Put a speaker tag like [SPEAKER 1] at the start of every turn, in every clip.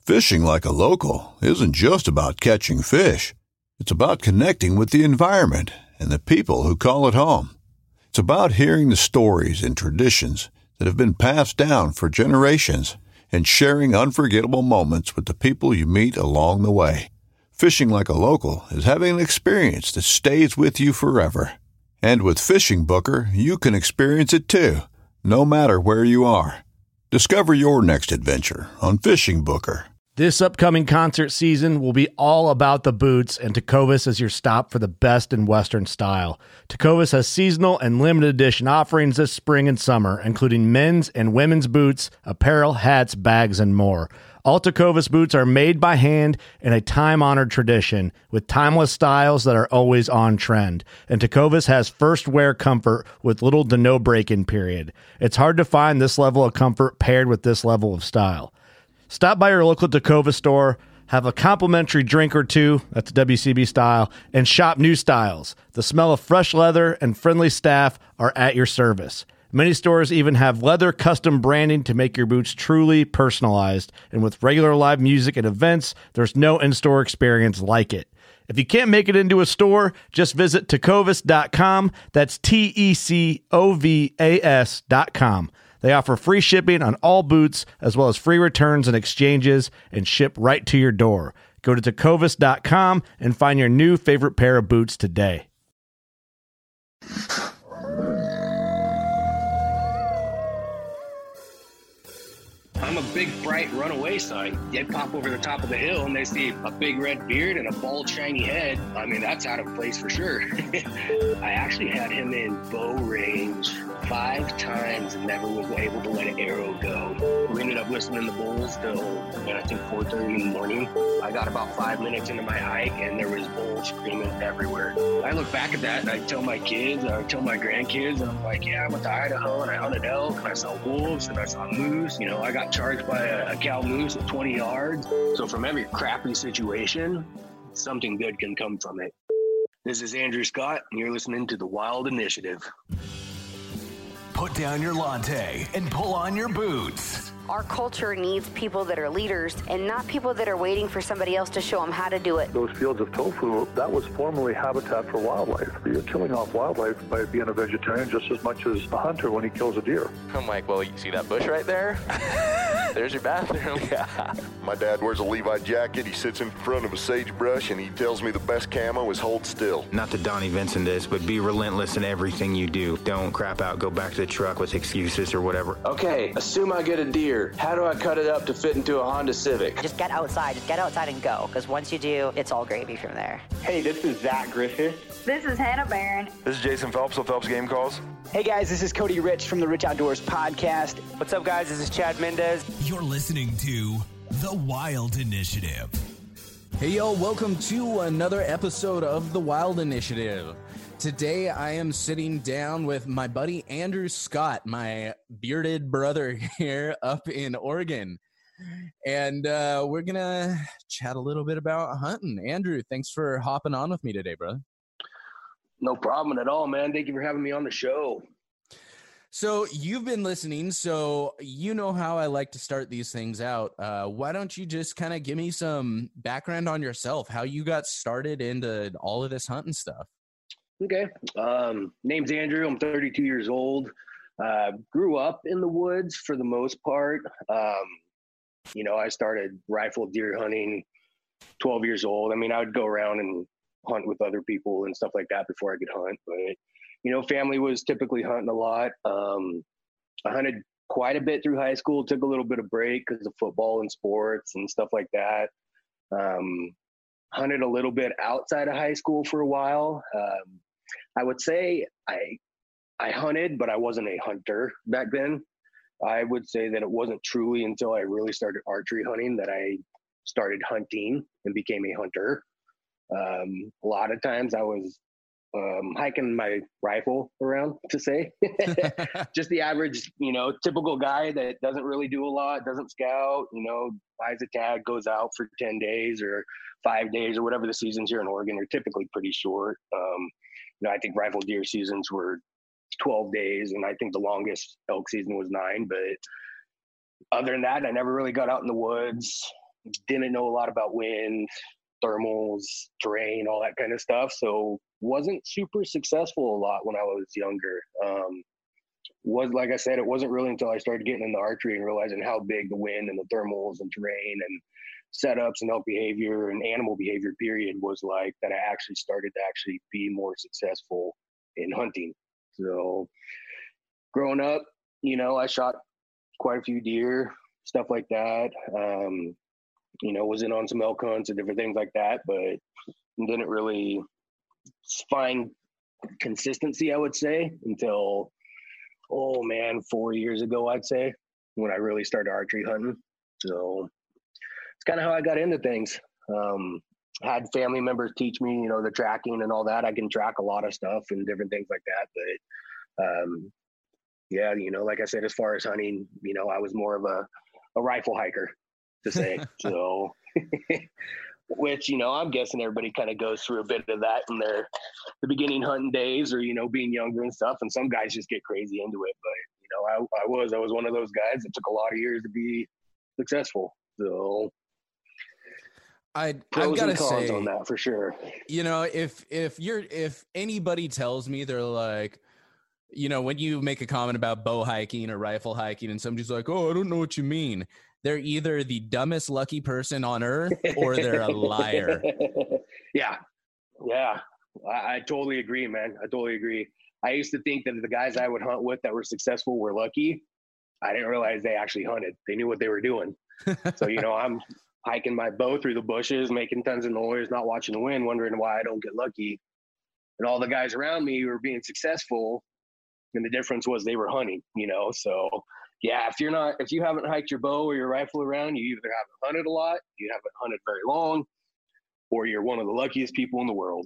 [SPEAKER 1] Fishing like a local isn't just about catching fish. It's about connecting with the environment and the people who call it home. It's about hearing the stories and traditions that have been passed down for generations and sharing unforgettable moments with the people you meet along the way. Fishing like a local is having an experience that stays with you forever. And with Fishing Booker, you can experience it too, no matter where you are. Discover your next adventure on Fishing Booker.
[SPEAKER 2] This upcoming concert season will be all about the boots, and Tecovas is your stop for the best in Western style. Tecovas has seasonal and limited edition offerings this spring and summer, including men's and women's boots, apparel, hats, bags, and more. All Tecovas boots are made by hand in a time-honored tradition with timeless styles that are always on trend. And Tecovas has first wear comfort with little to no break-in period. It's hard to find this level of comfort paired with this level of style. Stop by your local Tecovas store, have a complimentary drink or two, that's WCB style, and shop new styles. The smell of fresh leather and friendly staff are at your service. Many stores even have leather custom branding to make your boots truly personalized. And with regular live music and events, there's no in-store experience like it. If you can't make it into a store, just visit tecovas.com. That's TECOVAS.com. They offer free shipping on all boots, as well as free returns and exchanges, and ship right to your door. Go to tecovas.com and find your new favorite pair of boots today.
[SPEAKER 3] I'm a big, bright runaway sign. They pop over the top of the hill and they see a big red beard and a bald, shiny head. I mean, that's out of place for sure. I actually had him in bow range 5 times and never was able to let an arrow go. We ended up listening to bulls till, I think 4:30 in the morning. I got about 5 minutes into my hike and there was bulls screaming everywhere. I look back at that and I tell my kids, I tell my grandkids, and I'm like, yeah, I went to Idaho and I hunted elk and I saw wolves and I saw moose. I got charged by a cow moose at 20 yards. So from every crappy situation, something good can come from it. This is Andrew Scott, and you're listening to The Wild Initiative.
[SPEAKER 4] Put down your latte and pull on your boots.
[SPEAKER 5] Our culture needs people that are leaders and not people that are waiting for somebody else to show them how to do it.
[SPEAKER 6] Those fields of tofu, that was formerly habitat for wildlife. You're killing off wildlife by being a vegetarian just as much as a hunter when he kills a deer.
[SPEAKER 7] I'm like, well, you see that bush right there? There's your bathroom.
[SPEAKER 8] Yeah. My dad wears a Levi jacket. He sits in front of a sagebrush and he tells me the best camo is hold still.
[SPEAKER 9] Not to Donnie Vincent this, but be relentless in everything you do. Don't crap out, go back to the truck with excuses or whatever.
[SPEAKER 10] Okay, assume I get a deer. How do I cut it up to fit into a Honda Civic?
[SPEAKER 11] Just get outside and go, because once you do, it's all gravy from there.
[SPEAKER 12] Hey, this is Zach Griffith.
[SPEAKER 13] This is Hannah Barron.
[SPEAKER 14] This is Jason Phelps of Phelps Game Calls.
[SPEAKER 15] Hey guys, this is Cody Rich from the Rich Outdoors Podcast.
[SPEAKER 16] What's up guys, this is Chad Mendez.
[SPEAKER 4] You're listening to The Wild Initiative.
[SPEAKER 17] Hey y'all, welcome to another episode of The Wild Initiative. Today I am sitting down with my buddy Andrew Scott, my bearded brother here up in Oregon. And we're going to chat a little bit about hunting. Andrew, thanks for hopping on with me today, brother.
[SPEAKER 3] No problem at all, man. Thank you for having me on the show.
[SPEAKER 17] So you've been listening, so you know how I like to start these things out. Why don't you just kind of give me some background on yourself, how you got started into all of this hunting stuff?
[SPEAKER 3] Okay. Name's Andrew. I'm 32 years old. Grew up in the woods for the most part. I started rifle deer hunting 12 years old. I mean, I would go around and hunt with other people and stuff like that before I could hunt. But, family was typically hunting a lot. I hunted quite a bit through high school, took a little bit of break because of football and sports and stuff like that. Hunted a little bit outside of high school for a while. I would say I hunted, but I wasn't a hunter back then. I would say that it wasn't truly until I really started archery hunting that I started hunting and became a hunter. A lot of times I was hiking my rifle around, to say. Just the average, typical guy that doesn't really do a lot, doesn't scout, buys a tag, goes out for 10 days or 5 days or whatever the seasons here in Oregon are typically pretty short. I think rifle deer seasons were 12 days, and I think the longest elk season was 9. But other than that, I never really got out in the woods. didn't know a lot about wind, thermals, terrain, all that kind of stuff. So wasn't super successful a lot when I was younger. Like I said, it wasn't really until I started getting into archery and realizing how big the wind and the thermals and terrain and setups and elk behavior and animal behavior period was like that I actually started to actually be more successful in hunting. So growing up, I shot quite a few deer, stuff like that. Was in on some elk hunts and different things like that, but didn't really find consistency, I would say, until 4 years ago, I'd say, when I really started archery hunting. So it's kind of how I got into things. Had family members teach me, the tracking and all that. I can track a lot of stuff and different things like that. But like I said, as far as hunting, I was more of a rifle hiker, to say. So, which, I'm guessing everybody kind of goes through a bit of that in the beginning hunting days, or, being younger and stuff. And some guys just get crazy into it. But, I was one of those guys that took a lot of years to be successful. So
[SPEAKER 17] I've got to say
[SPEAKER 3] on that for sure.
[SPEAKER 17] If anybody tells me they're like, when you make a comment about bow hiking or rifle hiking and somebody's like, oh, I don't know what you mean, they're either the dumbest lucky person on earth or they're a liar.
[SPEAKER 3] Yeah. I totally agree, man. I totally agree. I used to think that the guys I would hunt with that were successful were lucky. I didn't realize they actually hunted. They knew what they were doing. So, I'm hiking my bow through the bushes, making tons of noise, not watching the wind, wondering why I don't get lucky. And all the guys around me were being successful. And the difference was they were hunting, So yeah, if you haven't hiked your bow or your rifle around, you either haven't hunted a lot, you haven't hunted very long, or you're one of the luckiest people in the world.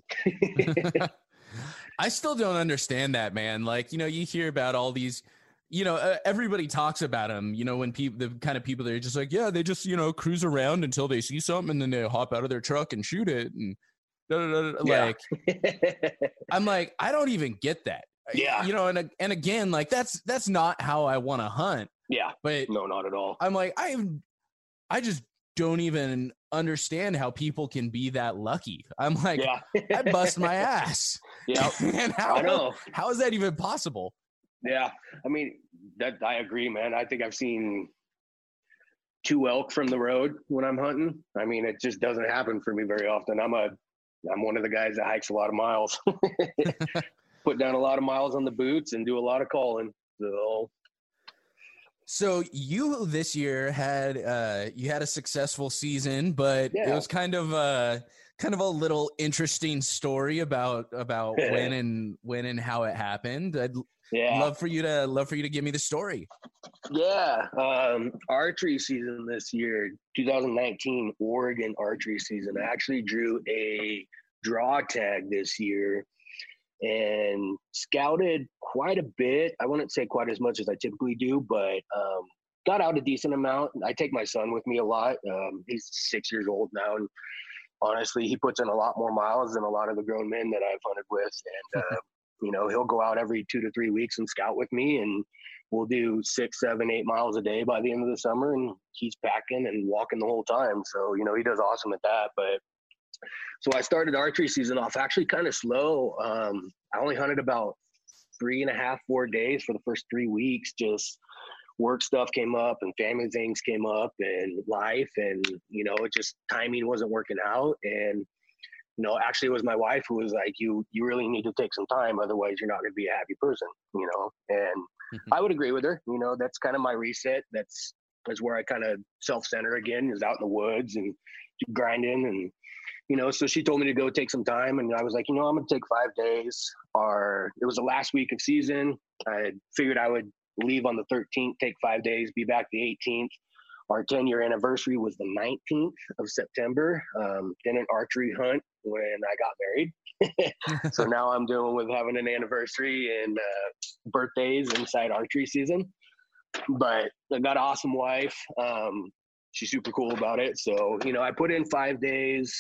[SPEAKER 17] I still don't understand that, man. Like, you hear about all these, everybody talks about them, when the kind of people that are just like, yeah, they just, cruise around until they see something and then they hop out of their truck and shoot it. And like, I'm like, I don't even get that.
[SPEAKER 3] Yeah.
[SPEAKER 17] And again, like that's not how I want to hunt.
[SPEAKER 3] Yeah.
[SPEAKER 17] But
[SPEAKER 3] no, not at all.
[SPEAKER 17] I'm like, I just don't even understand how people can be that lucky. I'm like, I bust my ass.
[SPEAKER 3] Yeah.
[SPEAKER 17] And
[SPEAKER 3] I know.
[SPEAKER 17] How is that even possible?
[SPEAKER 3] Yeah. I mean, I agree, man. I think I've seen 2 elk from the road when I'm hunting. I mean, it just doesn't happen for me very often. I'm one of the guys that hikes a lot of miles. Put down a lot of miles on the boots and do a lot of calling.
[SPEAKER 17] So you this year had a successful season, but it was kind of a little interesting story about when and how it happened. I'd love for you to give me the story.
[SPEAKER 3] Yeah, archery season this year, 2019 Oregon archery season. I actually drew a draw tag this year and scouted quite a bit. I wouldn't say quite as much as I typically do, but got out a decent amount. I take my son with me a lot. He's 6 years old now, and honestly, he puts in a lot more miles than a lot of the grown men that I've hunted with. And, he'll go out every 2 to 3 weeks and scout with me, and we'll do 6, 7, 8 miles a day by the end of the summer, and he's packing and walking the whole time. So, he does awesome at that. But so I started archery season off actually kind of slow. I only hunted about 3.5, 4 days for the first 3 weeks. Just work stuff came up and family things came up and life, and it just timing wasn't working out. And actually it was my wife who was like, you really need to take some time, otherwise you're not going to be a happy person. And I would agree with her. That's kind of my reset. That's where I kind of self-center again, is out in the woods and grinding. And so she told me to go take some time, and I was like, I'm going to take 5 days. It was the last week of season. I figured I would leave on the 13th, take 5 days, be back the 18th. Our 10-year anniversary was the 19th of September. Did an archery hunt when I got married. So now I'm dealing with having an anniversary and birthdays inside archery season. But I got an awesome wife. She's super cool about it. So, I put in 5 days,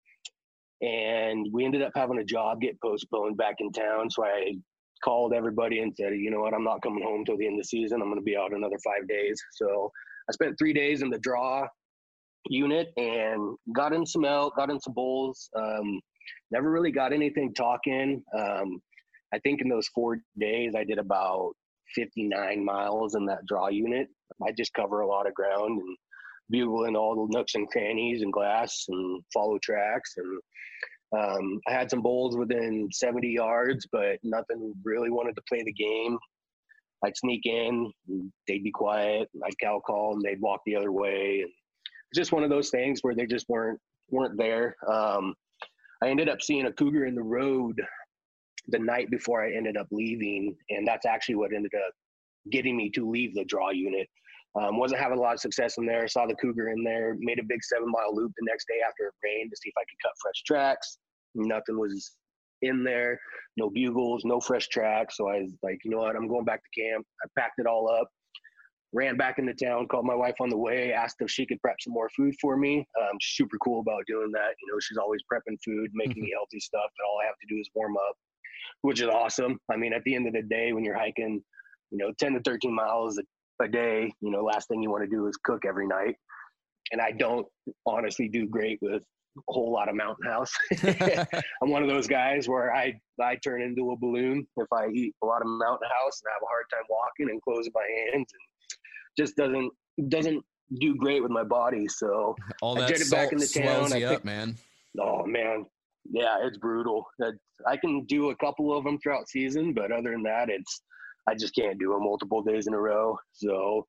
[SPEAKER 3] and we ended up having a job get postponed back in town. So I called everybody and said, you know what, I'm not coming home till the end of the season. I'm going to be out another 5 days. So I spent 3 days in the draw unit and got in some elk, got in some bulls. Never really got anything talking. I think in those 4 days I did about 59 miles in that draw unit. I just cover a lot of ground and bugle in all the nooks and crannies and glass and follow tracks. And I had some bulls within 70 yards, but nothing really wanted to play the game. I'd sneak in, and they'd be quiet. I'd cow call, and they'd walk the other way. And it's just one of those things where they just weren't there. I ended up seeing a cougar in the road the night before I ended up leaving, and that's actually what ended up getting me to leave the draw unit. Wasn't having a lot of success in there. Saw the cougar in there, made a big 7-mile loop the next day after it rained to see if I could cut fresh tracks. Nothing was in there, no bugles, no fresh tracks. So I was like, you know what, I'm going back to camp. I packed it all up, ran back into town, called my wife on the way, asked if she could prep some more food for me. Super cool about doing that. You know, she's always prepping food, making me healthy stuff, but all I have to do is warm up, which is awesome. I mean, at the end of the day, when you're hiking, 10 to 13 miles a day, last thing you want to do is cook every night. And I don't honestly do great with a whole lot of Mountain House. I'm one of those guys where I turn into a balloon if I eat a lot of Mountain House, and I have a hard time walking and closing my hands, and just doesn't do great with my body. So
[SPEAKER 17] all
[SPEAKER 3] I
[SPEAKER 17] that
[SPEAKER 3] jetted back into town.
[SPEAKER 17] swells you up, man.
[SPEAKER 3] Oh man. Yeah, it's brutal. I can do a couple of them throughout season, but other than that, I just can't do them multiple days in a row. So,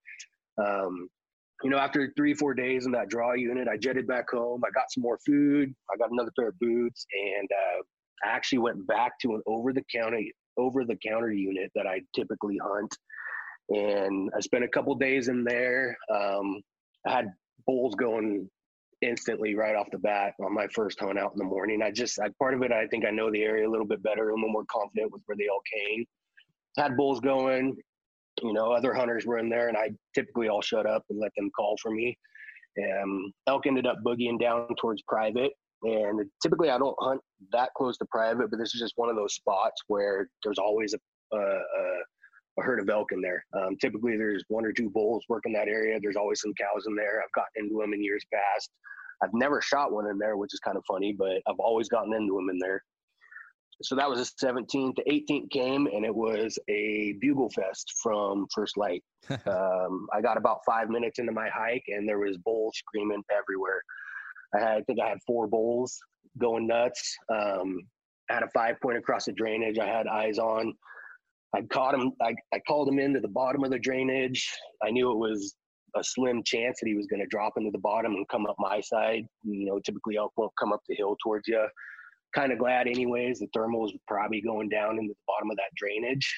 [SPEAKER 3] after 3-4 days in that draw unit, I jetted back home. I got some more food. I got another pair of boots, and I actually went back to an over-the-counter unit that I typically hunt. And I spent a couple days in there. I had bulls going instantly right off the bat on my first hunt out in the morning. Part of it, I think I know the area a little bit better. I'm a little more confident with where they all came. Had bulls going, other hunters were in there, and I typically all shut up and let them call for me. Elk ended up boogieing down towards private, and typically I don't hunt that close to private, but this is just one of those spots where there's always a herd of elk in there. Typically there's 1 or 2 bulls working that area. There's always some cows in there. I've gotten into them in years past. I've never shot one in there, which is kind of funny, but I've always gotten into them in there. So that was the 17th. The 18th came, and it was a bugle fest from first light. I got about 5 minutes into my hike, and there was bulls screaming everywhere. I think I had 4 bulls going nuts. I had a 5-point across the drainage I had eyes on. I caught him. I called him into the bottom of the drainage. I knew it was a slim chance that he was going to drop into the bottom and come up my side. Typically elk won't come up the hill towards you. Kind of glad anyways, the thermals were probably going down into the bottom of that drainage.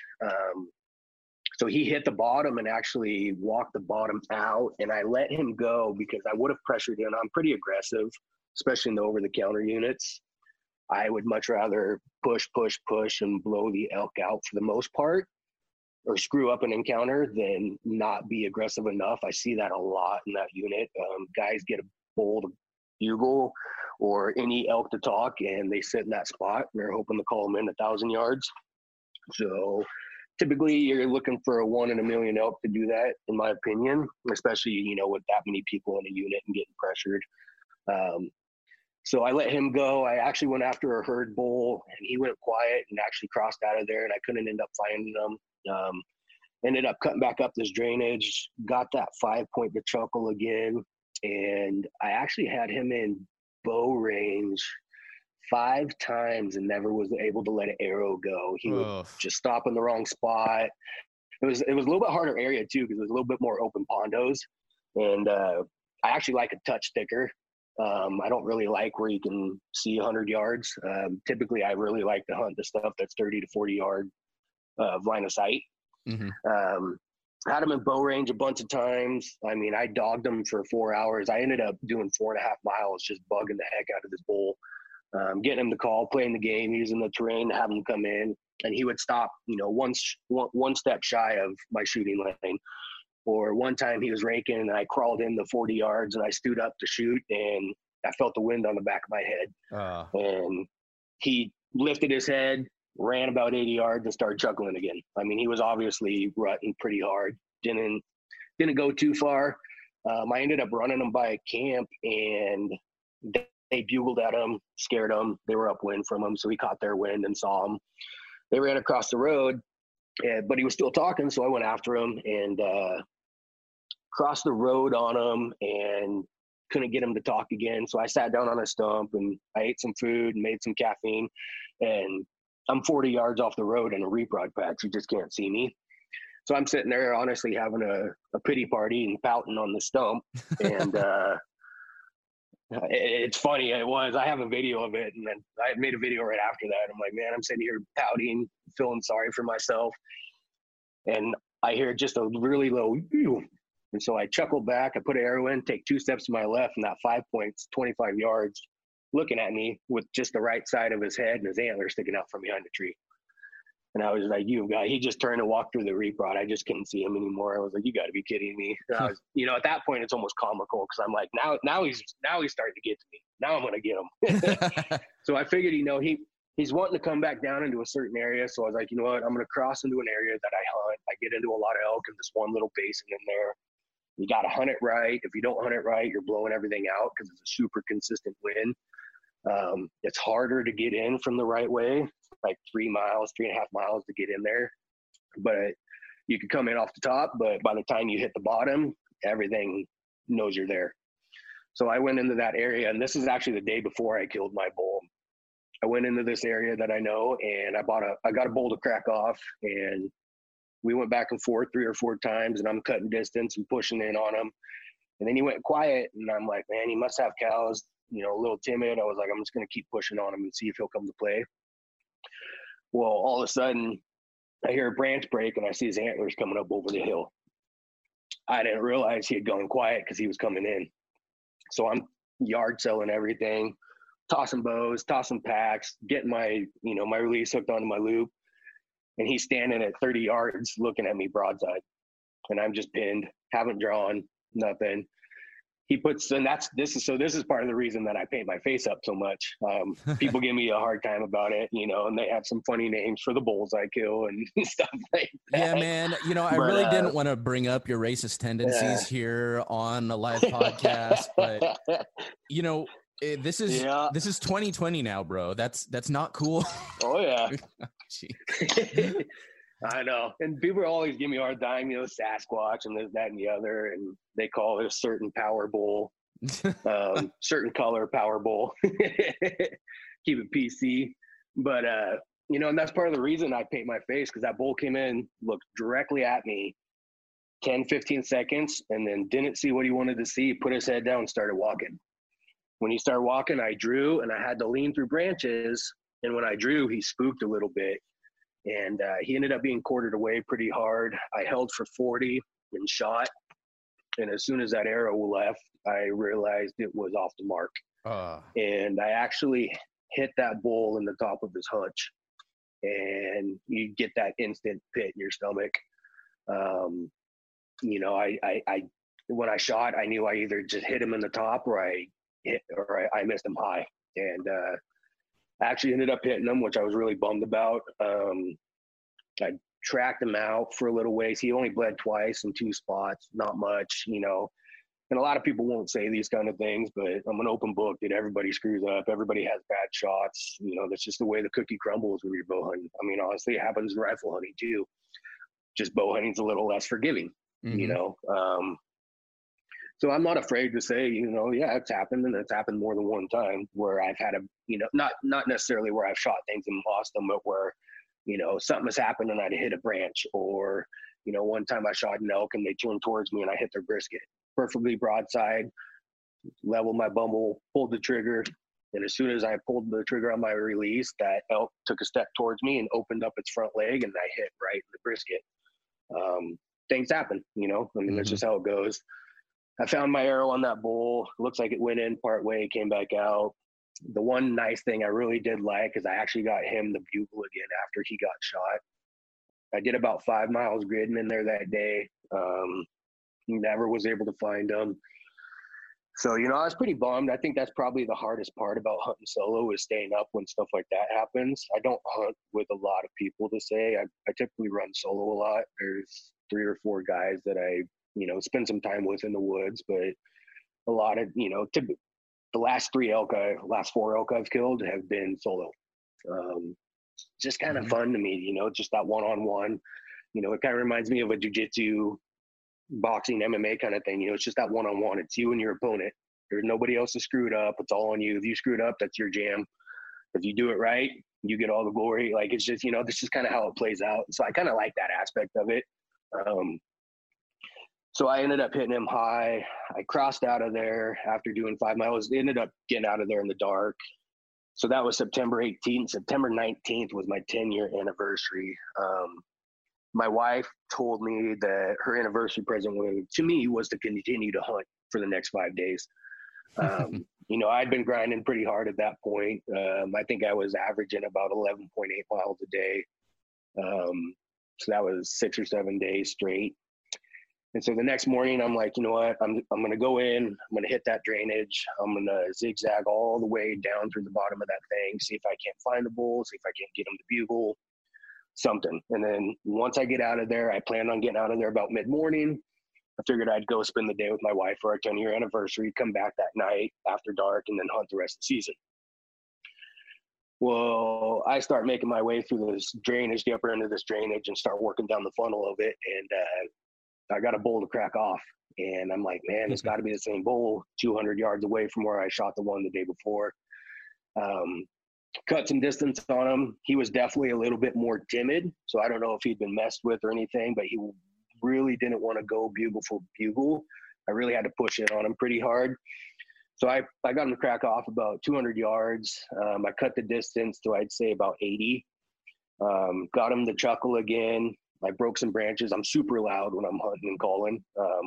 [SPEAKER 3] So he hit the bottom and actually walked the bottom out, and I let him go because I would have pressured him. I'm pretty aggressive, especially in the over-the-counter units. I would much rather push and blow the elk out for the most part, or screw up an encounter than not be aggressive enough. I see that a lot in that unit. Guys get a bull to bugle or any elk to talk, and they sit in that spot and they're hoping to call them in 1,000 yards. So typically you're looking for a 1 in a million elk to do that, in my opinion, especially, with that many people in a unit and getting pressured. So I let him go. I actually went after a herd bull, and he went quiet and actually crossed out of there, and I couldn't end up finding him. Ended up cutting back up this drainage, got that 5-point to chuckle again, and I actually had him in bow range 5 times and never was able to let an arrow go. He would just stop in the wrong spot. It was a little bit harder area too, because it was a little bit more open pondos, and I actually like a touch thicker. I don't really like where you can see 100 yards. Typically I really like to hunt the stuff that's 30 to 40 yard line of sight. Mm-hmm. Had him in bow range a bunch of times. I mean, I dogged him for 4 hours. I ended up doing 4.5 miles, just bugging the heck out of this bull, getting him to call, playing the game, using the terrain to have him come in, and he would stop, one step shy of my shooting lane. Or one time he was raking, and I crawled in the 40 yards, and I stood up to shoot, and I felt the wind on the back of my head. And he lifted his head, ran about 80 yards, and started chuckling again. I mean, he was obviously rutting pretty hard. Didn't go too far. I ended up running them by a camp, and they bugled at him, scared him. They were upwind from him, so he caught their wind and saw him. They ran across the road, but he was still talking, so I went after him and crossed the road on him and couldn't get him to talk again. So I sat down on a stump and I ate some food and made some caffeine, and I'm 40 yards off the road in a reprod patch. You just can't see me. So I'm sitting there honestly having a pity party and pouting on the stump. And it's funny. I have a video of it, and then I made a video right after that. I'm like, man, I'm sitting here pouting, feeling sorry for myself. And I hear just a really low, ew. And so I chuckle back, I put an arrow in, take 2 steps to my left, and that 5 points, 25 yards, looking at me with just the right side of his head and his antler sticking out from behind the tree. And I was like, you guy, he just turned and walked through the reprod. I just couldn't see him anymore. I was like, you got to be kidding me. And I was, at that point, it's almost comical because I'm like, now he's starting to get to me. Now I'm going to get him. So I figured, he's wanting to come back down into a certain area. So I was like, you know what? I'm going to cross into an area that I hunt. I get into a lot of elk in this one little basin in there. You got to hunt it right. If you don't hunt it right, you're blowing everything out because it's a super consistent wind. It's harder to get in from the right way, like 3.5 miles to get in there. But you can come in off the top, but by the time you hit the bottom, everything knows you're there. So I went into that area, and this is actually the day before I killed my bull. I went into this area that I know, and I got a bull to crack off, and we went back and forth 3 or 4 times, and I'm cutting distance and pushing in on him. And then he went quiet, and I'm like, man, he must have cows, a little timid. I was like, I'm just going to keep pushing on him and see if he'll come to play. Well, all of a sudden, I hear a branch break, and I see his antlers coming up over the hill. I didn't realize he had gone quiet because he was coming in. So I'm yard selling everything, tossing bows, tossing packs, getting my release hooked onto my loop. And he's standing at 30 yards looking at me broadside. And I'm just pinned, haven't drawn, nothing. This is part of the reason that I paint my face up so much. People give me a hard time about it, and they have some funny names for the bulls I kill and stuff like that.
[SPEAKER 17] Yeah, man. I really didn't want to bring up your racist tendencies here on a live podcast, but this is 2020 now, bro. That's not cool.
[SPEAKER 3] Oh yeah. I know. And people always give me a hard time, Sasquatch and this, that, and the other. And they call it a certain power bull, certain color power bull. Keep it PC. But, and that's part of the reason I paint my face, because that bull came in, looked directly at me 10, 15 seconds, and then didn't see what he wanted to see, put his head down and started walking. When he started walking, I drew, and I had to lean through branches. And when I drew, he spooked a little bit. And he ended up being quartered away pretty hard. I held for 40 and shot. And as soon as that arrow left, I realized it was off the mark. And I actually hit that bull in the top of his hunch. And you get that instant pit in your stomach. When I shot, I knew I either just hit him in the top or I missed him high. And actually ended up hitting him, which I was really bummed about. I tracked him out for a little ways. He only bled twice in 2 spots, not much, and a lot of people won't say these kind of things, but I'm an open book that everybody screws up. Everybody has bad shots. That's just the way the cookie crumbles when you're bow hunting. I mean, honestly, it happens in rifle hunting too. Just bow hunting's a little less forgiving, So I'm not afraid to say, yeah, it's happened, and it's happened more than one time where I've had not necessarily where I've shot things and lost them, but where, something has happened and I'd hit a branch, or, one time I shot an elk and they turned towards me and I hit their brisket, perfectly broadside, leveled my bumble, pulled the trigger. And as soon as I pulled the trigger on my release, that elk took a step towards me and opened up its front leg, and I hit right in the brisket. Things happen, that's just how it goes. I found my arrow on that bull. Looks like it went in part way, came back out. The one nice thing I really did like is I actually got him the bugle again after he got shot. I did about 5 miles gridding in there that day. Never was able to find him. So, I was pretty bummed. I think that's probably the hardest part about hunting solo is staying up when stuff like that happens. I don't hunt with a lot of people to say. I typically run solo a lot. There's 3 or 4 guys that I spend some time with in the woods. But a lot of, the last 4 elk I've killed have been solo. Just kind of fun to me, just that one-on-one. It kind of reminds me of a jiu-jitsu, boxing, MMA kind of thing. It's just that one-on-one. It's you and your opponent. There's nobody else to screw it up. It's all on you. If you screw it up, that's your jam. If you do it right, you get all the glory. Like, it's just, this is kind of how it plays out. So I kind of like that aspect of it. So I ended up hitting him high. I crossed out of there after doing 5 miles. Ended up getting out of there in the dark. So that was September 18th. September 19th was my 10-year anniversary. My wife told me that her anniversary present to me was to continue to hunt for the next 5 days. I'd been grinding pretty hard at that point. I think I was averaging about 11.8 miles a day. So that was 6 or 7 days straight. And so the next morning, I'm like, you know what, I'm going to go in, I'm going to hit that drainage. I'm going to zigzag all the way down through the bottom of that thing, see if I can't find the bull, see if I can't get him to bugle, something. And then once I get out of there, I planned on getting out of there about mid-morning. I figured I'd go spend the day with my wife for our 10-year anniversary, come back that night after dark, and then hunt the rest of the season. Well, I start making my way through this drainage, the upper end of this drainage, and start working down the funnel of it. And I got a bull to crack off. And I'm like, man, it's got to be the same bull 200 yards away from where I shot the one the day before. Cut some distance on him. He was definitely a little bit more timid. So I don't know if he'd been messed with or anything, but he really didn't want to go bugle for bugle. I really had to push in on him pretty hard. So I got him to crack off about 200 yards. I cut the distance to, I'd say, about 80. Got him to chuckle again. I broke some branches. I'm super loud when I'm hunting and calling.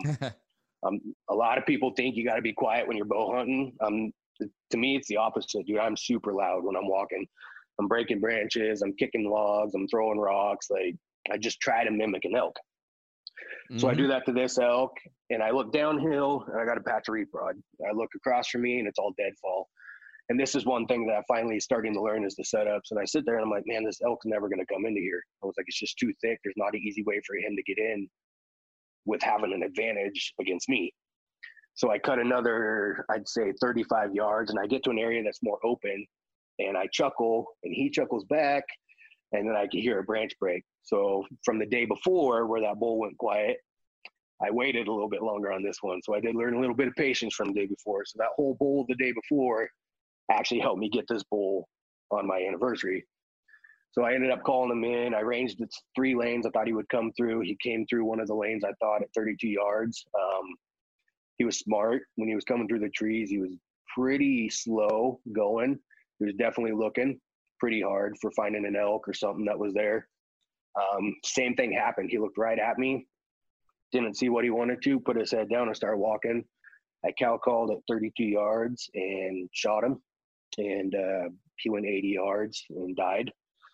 [SPEAKER 3] A lot of people think you got to be quiet when you're bow hunting. To me, it's the opposite, dude. I'm super loud when I'm walking. I'm breaking branches. I'm kicking logs. I'm throwing rocks. Like, I just try to mimic an elk. So I do that to this elk, and I look downhill, and I got a patch of reap rod. I look across from me, and it's all deadfall. And this is one thing that I'm finally starting to learn is the setups. And I sit there, and I'm like, man, this elk's never going to come into here. I was like, it's just too thick. There's not an easy way for him to get in with having an advantage against me. So I cut another, I'd say 35 yards, and I get to an area that's more open, and I chuckle, and he chuckles back, and then I can hear a branch break. So from the day before where that bull went quiet, I waited a little bit longer on this one. So I did learn a little bit of patience from the day before. So that whole bull the day before actually helped me get this bull on my anniversary. So I ended up calling him in. I ranged 3 lanes. I thought he would come through. He came through one of the lanes, I thought, at 32 yards. He was smart. When he was coming through the trees, he was pretty slow going. He was definitely looking pretty hard for finding an elk or something that was there. Same thing happened. He looked right at me, didn't see what he wanted to, put his head down and started walking. I cow called at 32 yards and shot him, and he went 80 yards and died.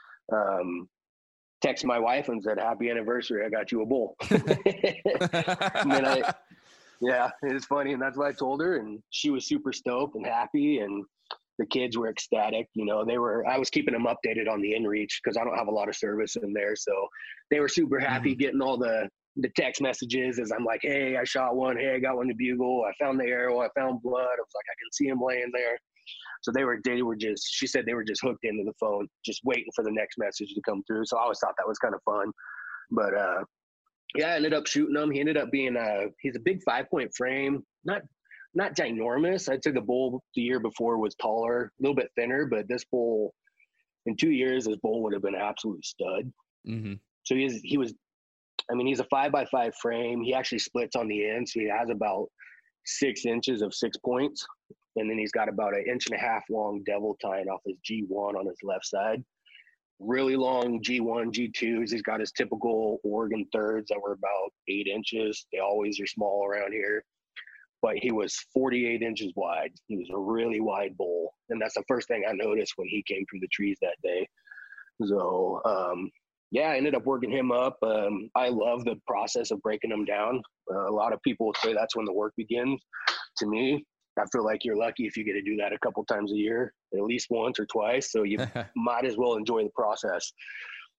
[SPEAKER 3] Texted my wife and said, happy anniversary, I got you a bull. And then yeah, it's funny, and that's what I told her, and she was super stoked and happy, and the kids were ecstatic. I was keeping them updated on the inReach because I don't have a lot of service in there. So they were super happy getting all the text messages as I'm like, hey, I shot one. Hey, I got one to bugle. I found the arrow. I found blood. I was like, I can see him laying there. So she said they were just hooked into the phone, just waiting for the next message to come through. So I always thought that was kind of fun. But yeah, I ended up shooting him. He ended up being he's a big 5-point frame, not ginormous. I'd say the bull the year before was taller, a little bit thinner, but this bull, in 2 years, this bull would have been an absolute stud. So he's a 5x5 frame. He actually splits on the end, so he has about 6 inches of 6 points, and then he's got about 1.5 inches long devil tine off his G1 on his left side. Really long G1, G2s. He's got his typical Oregon thirds that were about 8 inches. They always are small around here. But he was 48 inches wide. He was a really wide bull. And that's the first thing I noticed when he came through the trees that day. So, yeah, I ended up working him up. I love the process of breaking him down. A lot of people say that's when the work begins. To me, I feel like you're lucky if you get to do that a couple times a year, at least once or twice. So you might as well enjoy the process.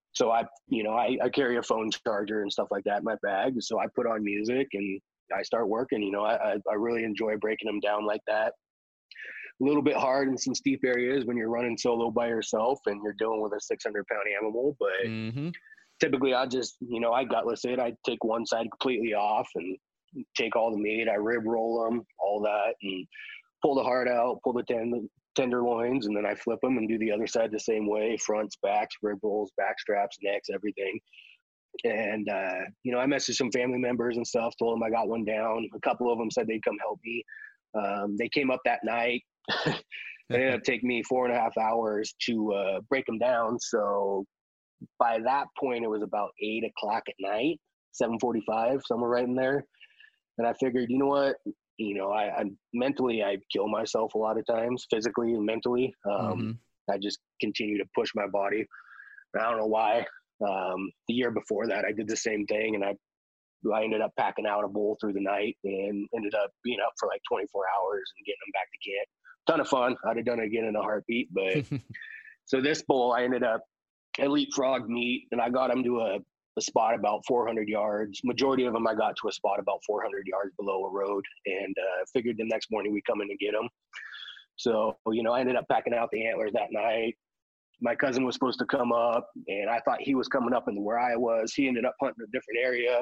[SPEAKER 3] So I carry a phone charger and stuff like that in my bag. So I put on music and I start working. I really enjoy breaking them down like that. A little bit hard in some steep areas when you're running solo by yourself and you're dealing with a 600-pound animal. But typically I just, I gutless it. I take one side completely off and take all the meat. I rib roll them, all that, and pull the heart out, pull the tenderloins, and then I flip them and do the other side the same way, fronts, backs, rib rolls, back straps, necks, everything. And, I messaged some family members and stuff, told them I got one down. A couple of them said they'd come help me. They came up that night. It ended up taking me 4.5 hours to break them down. So by that point, it was about 8 o'clock at night, 7:45, somewhere right in there. And I figured, you know what? I mentally, I kill myself a lot of times, physically and mentally. I just continue to push my body. I don't know why. The year before that, I did the same thing, and I ended up packing out a bull through the night and ended up being up for like 24 hours and getting them back to camp. Ton of fun. I'd have done it again in a heartbeat. But so this bull, I ended up, I leapfrogged meat, and I got him to a spot about 400 yards. Majority of them I got to a spot about 400 yards below a road, and figured the next morning we'd come in and get them. So, I ended up packing out the antlers that night. My cousin was supposed to come up, and I thought he was coming up into where I was. He ended up hunting a different area,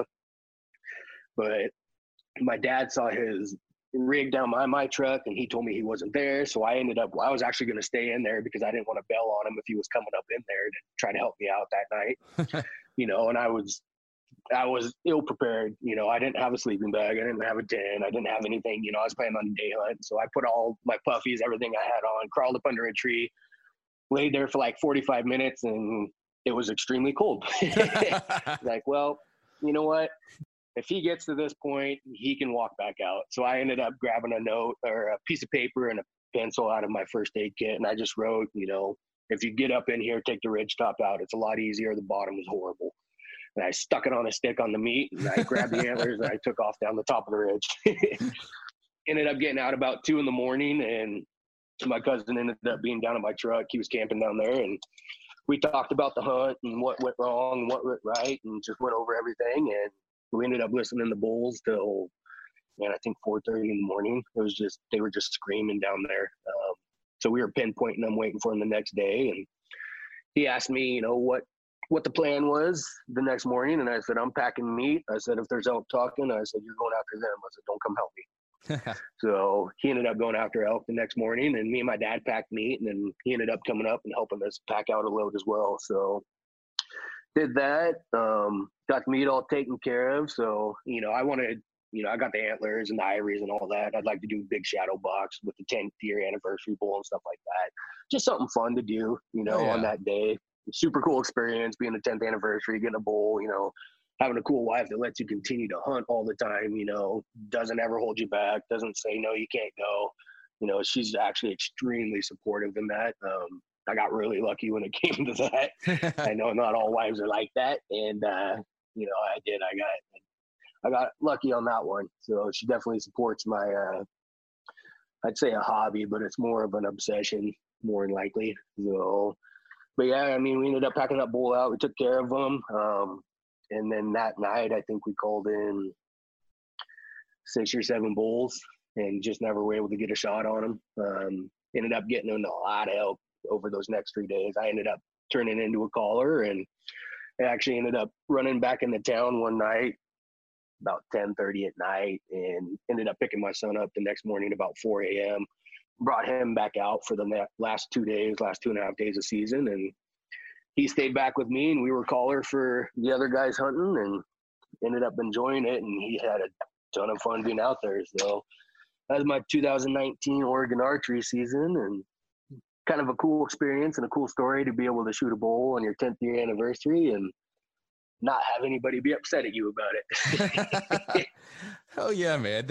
[SPEAKER 3] but my dad saw his rig down my truck, and he told me he wasn't there. So I was actually going to stay in there because I didn't want to bail on him if he was coming up in there to try to help me out that night. And I was ill prepared. I didn't have a sleeping bag. I didn't have a tent. I didn't have anything. I was planning on a day hunt. So I put all my puffies, everything I had on, crawled up under a tree, laid there for like 45 minutes, and it was extremely cold. Like, well, you know what? If he gets to this point, he can walk back out. So I ended up grabbing a note or a piece of paper and a pencil out of my first aid kit. And I just wrote, if you get up in here, take the ridge top out. It's a lot easier. The bottom is horrible. And I stuck it on a stick on the meat, and I grabbed the antlers and I took off down the top of the ridge. Ended up getting out about 2 a.m, and my cousin ended up being down in my truck. He was camping down there, and we talked about the hunt and what went wrong and what went right, and just went over everything. And we ended up listening to bulls till, I think 4:30 in the morning. They were just screaming down there. So we were pinpointing them, waiting for him the next day. And he asked me, what the plan was the next morning. And I said, I'm packing meat. I said, if there's elk talking, I said, you're going after them. I said, don't come help me. So he ended up going after elk the next morning, and me and my dad packed meat, and then he ended up coming up and helping us pack out a load as well. So did that, got the meat all taken care of. So, I wanted, I got the antlers and the ivories and all that. I'd like to do a big shadow box with the 10th year anniversary bull and stuff like that. Just something fun to do, on that day. Super cool experience, being the 10th anniversary, getting a bull, having a cool wife that lets you continue to hunt all the time, doesn't ever hold you back, doesn't say, no, you can't go. She's actually extremely supportive in that. I got really lucky when it came to that. I know not all wives are like that. And, I did. I got lucky on that one. So she definitely supports my, I'd say a hobby, but it's more of an obsession, more than likely. So, but yeah, we ended up packing that bull out. We took care of them. And then that night, I think we called in 6 or 7 bulls and just never were able to get a shot on them. Ended up getting into a lot of elk over those next 3 days. I ended up turning into a caller, and I actually ended up running back into town one night about 10:30 at night, and ended up picking my son up the next morning about 4 a.m. Brought him back out for the last 2 days, last 2.5 days of season, and he stayed back with me, and we were caller for the other guys hunting, and ended up enjoying it, and he had a ton of fun being out there. So that was my 2019 Oregon archery season, and kind of a cool experience and a cool story to be able to shoot a bull on your 10th year anniversary and not have anybody be upset at you about it.
[SPEAKER 17] Oh yeah, man.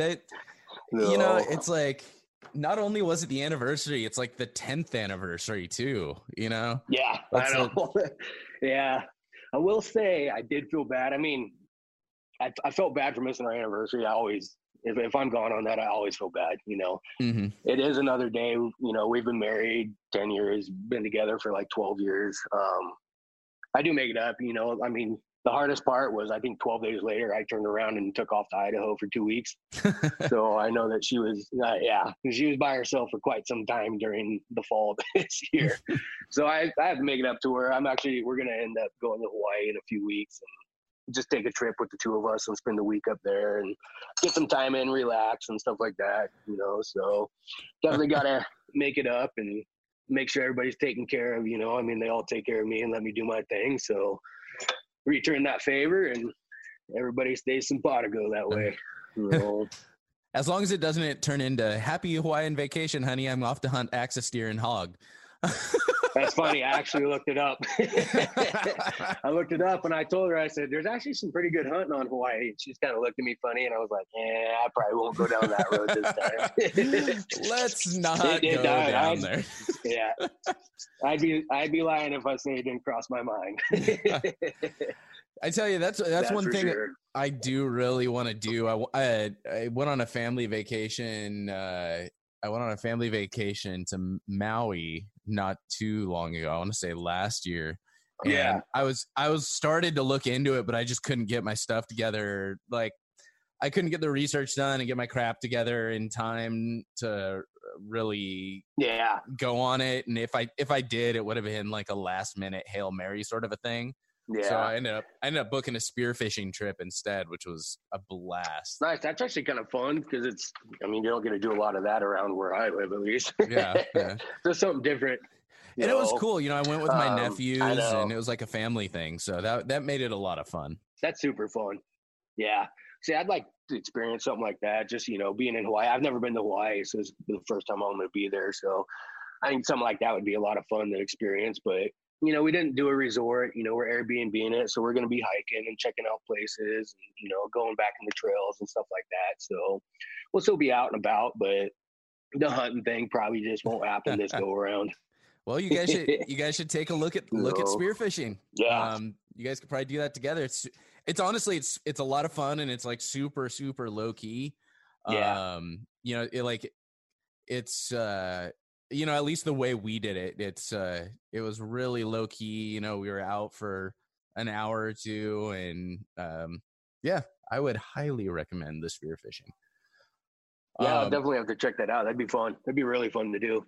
[SPEAKER 17] It's like, not only was it the anniversary, it's like the 10th anniversary too, Yeah.
[SPEAKER 3] I know. Yeah. I will say I did feel bad. I felt bad for missing our anniversary. I always, if I'm gone on that, I always feel bad,
[SPEAKER 17] Mm-hmm.
[SPEAKER 3] It is another day. We've been married 10 years, been together for like 12 years. I do make it up, you know. I mean, the hardest part was, I think 12 days later, I turned around and took off to Idaho for 2 weeks. So I know that she was, she was by herself for quite some time during the fall of this year. So I have to make it up to her. We're going to end up going to Hawaii in a few weeks and just take a trip with the two of us and spend the week up there and get some time in, relax and stuff like that, you know. So definitely got to make it up and make sure everybody's taken care of, you know. I mean, they all take care of me and let me do my thing. So return that favor and everybody stays simpatico that way. You know?
[SPEAKER 17] As long as it doesn't turn into happy Hawaiian vacation, honey, I'm off to hunt axis deer and hog.
[SPEAKER 3] That's funny. I actually looked it up. I looked it up and I told her, I said, there's actually some pretty good hunting on Hawaii. And she just kind of looked at me funny and I was like, I probably won't go down that road this time.
[SPEAKER 17] Let's not go down there.
[SPEAKER 3] Yeah. I'd be lying if I say it didn't cross my mind.
[SPEAKER 17] I tell you, that's one thing
[SPEAKER 3] sure.
[SPEAKER 17] I do really want to do. I went on a family vacation. I went on a family vacation to Maui not too long ago. I want to say last year. And I was started to look into it, but I just couldn't get my stuff together. Like, I couldn't get the research done and get my crap together in time to really go on it. And if I did, it would have been like a last minute Hail Mary sort of a thing. Yeah. So I ended up booking a spearfishing trip instead, which was a blast.
[SPEAKER 3] Nice. That's actually kind of fun because you don't get to do a lot of that around where I live, at least.
[SPEAKER 17] Yeah.
[SPEAKER 3] Just something different.
[SPEAKER 17] And it was cool. You know, I went with my nephews and it was like a family thing. So that made it a lot of fun.
[SPEAKER 3] That's super fun. Yeah. See, I'd like to experience something like that. Just, you know, being in Hawaii. I've never been to Hawaii, so it's the first time I'm going to be there. So I think something like that would be a lot of fun to experience. But, you know, we didn't do a resort. You know, we're Airbnb-ing it. So we're going to be hiking and checking out places and, you know, going back in the trails and stuff like that. So we'll still be out and about, but the hunting thing probably just won't happen this go around.
[SPEAKER 17] Well, you guys should take a look at spearfishing.
[SPEAKER 3] Yeah.
[SPEAKER 17] You guys could probably do that together. It's honestly, it's a lot of fun and it's like super, super low key.
[SPEAKER 3] Yeah.
[SPEAKER 17] You know, it's you know, at least the way we did it, it was really low key. You know, we were out for an hour or two and I would highly recommend the spearfishing.
[SPEAKER 3] Yeah, I'll definitely have to check that out. That'd be fun. That'd be really fun to do.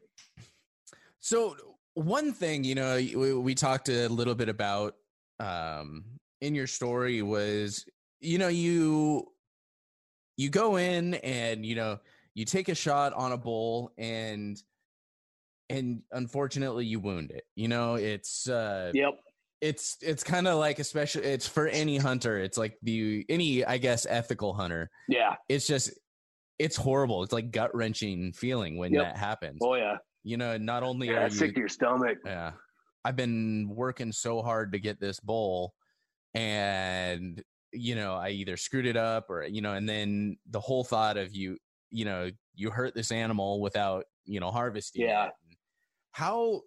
[SPEAKER 17] So one thing, you know, we talked a little bit about in your story was, you know, you go in and, you know, you take a shot on a bull and unfortunately you wound it. You know, it's it's kind of like, especially it's for any hunter. It's like any, I guess, ethical hunter.
[SPEAKER 3] Yeah.
[SPEAKER 17] It's horrible. It's like gut wrenching feeling when that happens.
[SPEAKER 3] Oh yeah.
[SPEAKER 17] You know, not only are you
[SPEAKER 3] sick to your stomach.
[SPEAKER 17] Yeah. I've been working so hard to get this bull and, you know, I either screwed it up or, you know, and then the whole thought of you know, you hurt this animal without, you know, harvesting it. How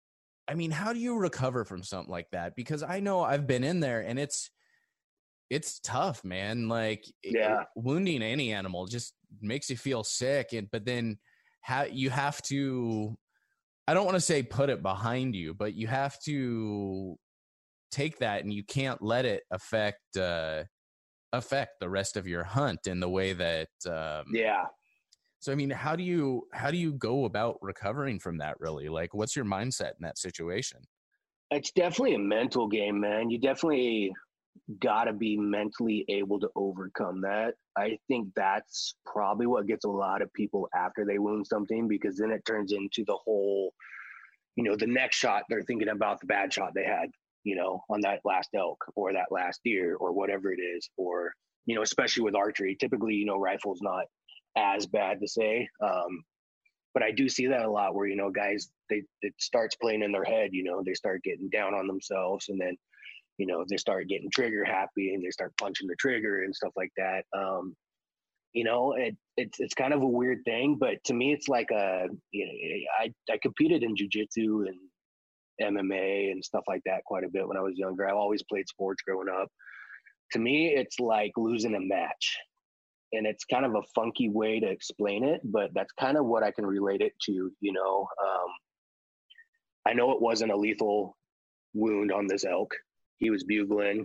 [SPEAKER 17] do you recover from something like that? Because I know I've been in there and it's tough, man. Like wounding any animal just makes you feel sick. But then you have to, I don't want to say put it behind you, but you have to take that and you can't let it affect the rest of your hunt in the way that, So, I mean, how do you go about recovering from that really? Like, what's your mindset in that situation?
[SPEAKER 3] It's definitely a mental game, man. You definitely got to be mentally able to overcome that. I think that's probably what gets a lot of people after they wound something, because then it turns into the whole, you know, the next shot, they're thinking about the bad shot they had, you know, on that last elk or that last deer or whatever it is. Or, you know, especially with archery, typically, you know, rifle's not as bad to say. But I do see that a lot where, you know, guys, it starts playing in their head, you know, they start getting down on themselves and then, you know, they start getting trigger happy and they start punching the trigger and stuff like that. You know, it's kind of a weird thing, but to me, it's like you know, I competed in jiu-jitsu and MMA and stuff like that quite a bit when I was younger. I've always played sports growing up. To me, it's like losing a match. And it's kind of a funky way to explain it, but that's kind of what I can relate it to, you know. I know it wasn't a lethal wound on this elk. He was bugling,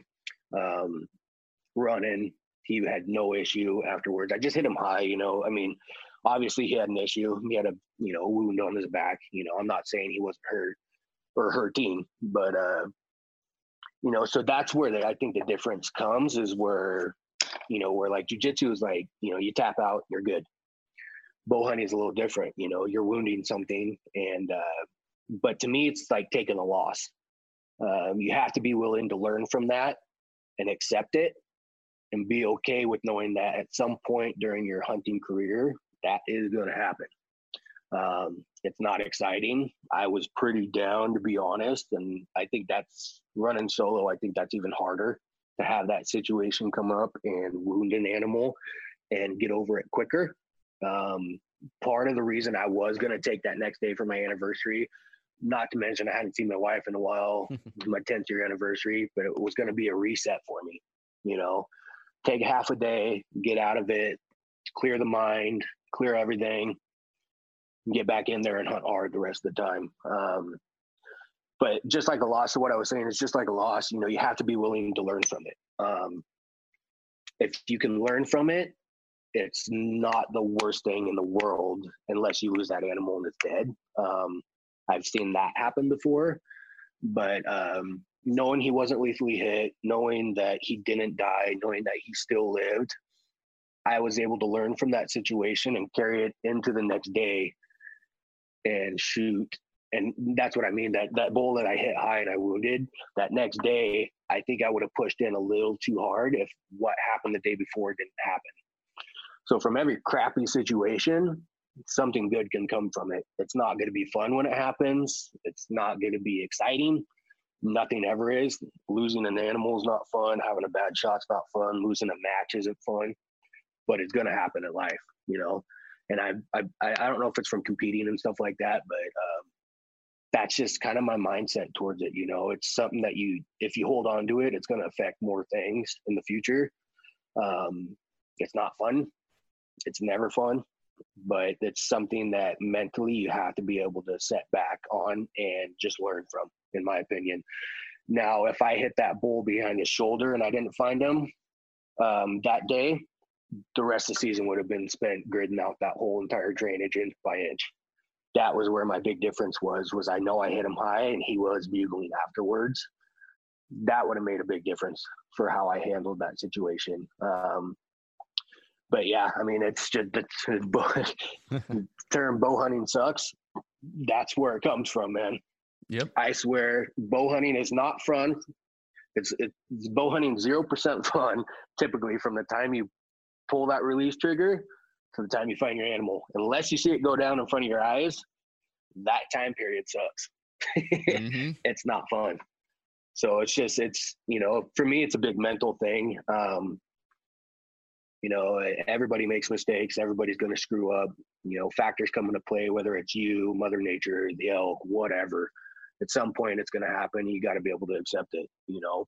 [SPEAKER 3] running. He had no issue afterwards. I just hit him high, you know. I mean, obviously he had an issue. He had a wound on his back. You know, I'm not saying he wasn't hurt or hurting, but you know, so that's where I think the difference comes, is where, you know, where like jiu-jitsu is like, you know, you tap out, you're good. Bow hunting is a little different, you know, you're wounding something. And, but to me, it's like taking a loss. You have to be willing to learn from that and accept it and be okay with knowing that at some point during your hunting career, that is going to happen. It's not exciting. I was pretty down, to be honest. And I think that's running solo. I think that's even harder, to have that situation come up and wound an animal and get over it quicker. Part of the reason I was going to take that next day for my anniversary, not to mention I hadn't seen my wife in a while, my 10th year anniversary, but it was going to be a reset for me, you know, take half a day, get out of it, clear the mind, clear everything, get back in there and hunt hard the rest of the time. But just like a loss, so what I was saying is just like a loss, you know, you have to be willing to learn from it. If you can learn from it, it's not the worst thing in the world unless you lose that animal and it's dead. I've seen that happen before, but knowing he wasn't lethally hit, knowing that he didn't die, knowing that he still lived, I was able to learn from that situation and carry it into the next day and shoot. And that's what I mean, that bull that I hit high and I wounded, that next day, I think I would have pushed in a little too hard if what happened the day before didn't happen. So from every crappy situation, something good can come from it. It's not going to be fun when it happens. It's not going to be exciting. Nothing ever is. Losing an animal is not fun. Having a bad shot's not fun. Losing a match isn't fun. But it's going to happen in life, you know? And I don't know if it's from competing and stuff like that, but that's just kind of my mindset towards it. You know, it's something that if you hold on to it, it's going to affect more things in the future. It's not fun. It's never fun, but it's something that mentally you have to be able to set back on and just learn from, in my opinion. Now, if I hit that bull behind his shoulder and I didn't find him that day, the rest of the season would have been spent gridding out that whole entire drainage inch by inch. That was where my big difference was I know I hit him high and he was bugling afterwards. That would have made a big difference for how I handled that situation. But yeah, I mean, it's just the term bow hunting sucks. That's where it comes from, man.
[SPEAKER 17] Yep.
[SPEAKER 3] I swear, bow hunting is not fun. It's bow hunting 0% fun, typically from the time you pull that release trigger to the time you find your animal. Unless you see it go down in front of your eyes, that time period sucks. Mm-hmm. It's not fun. So it's, you know, for me, it's a big mental thing. You know, everybody makes mistakes. Everybody's going to screw up. You know, factors come into play, whether it's you, Mother Nature, the elk, whatever. At some point, it's going to happen. You got to be able to accept it, you know.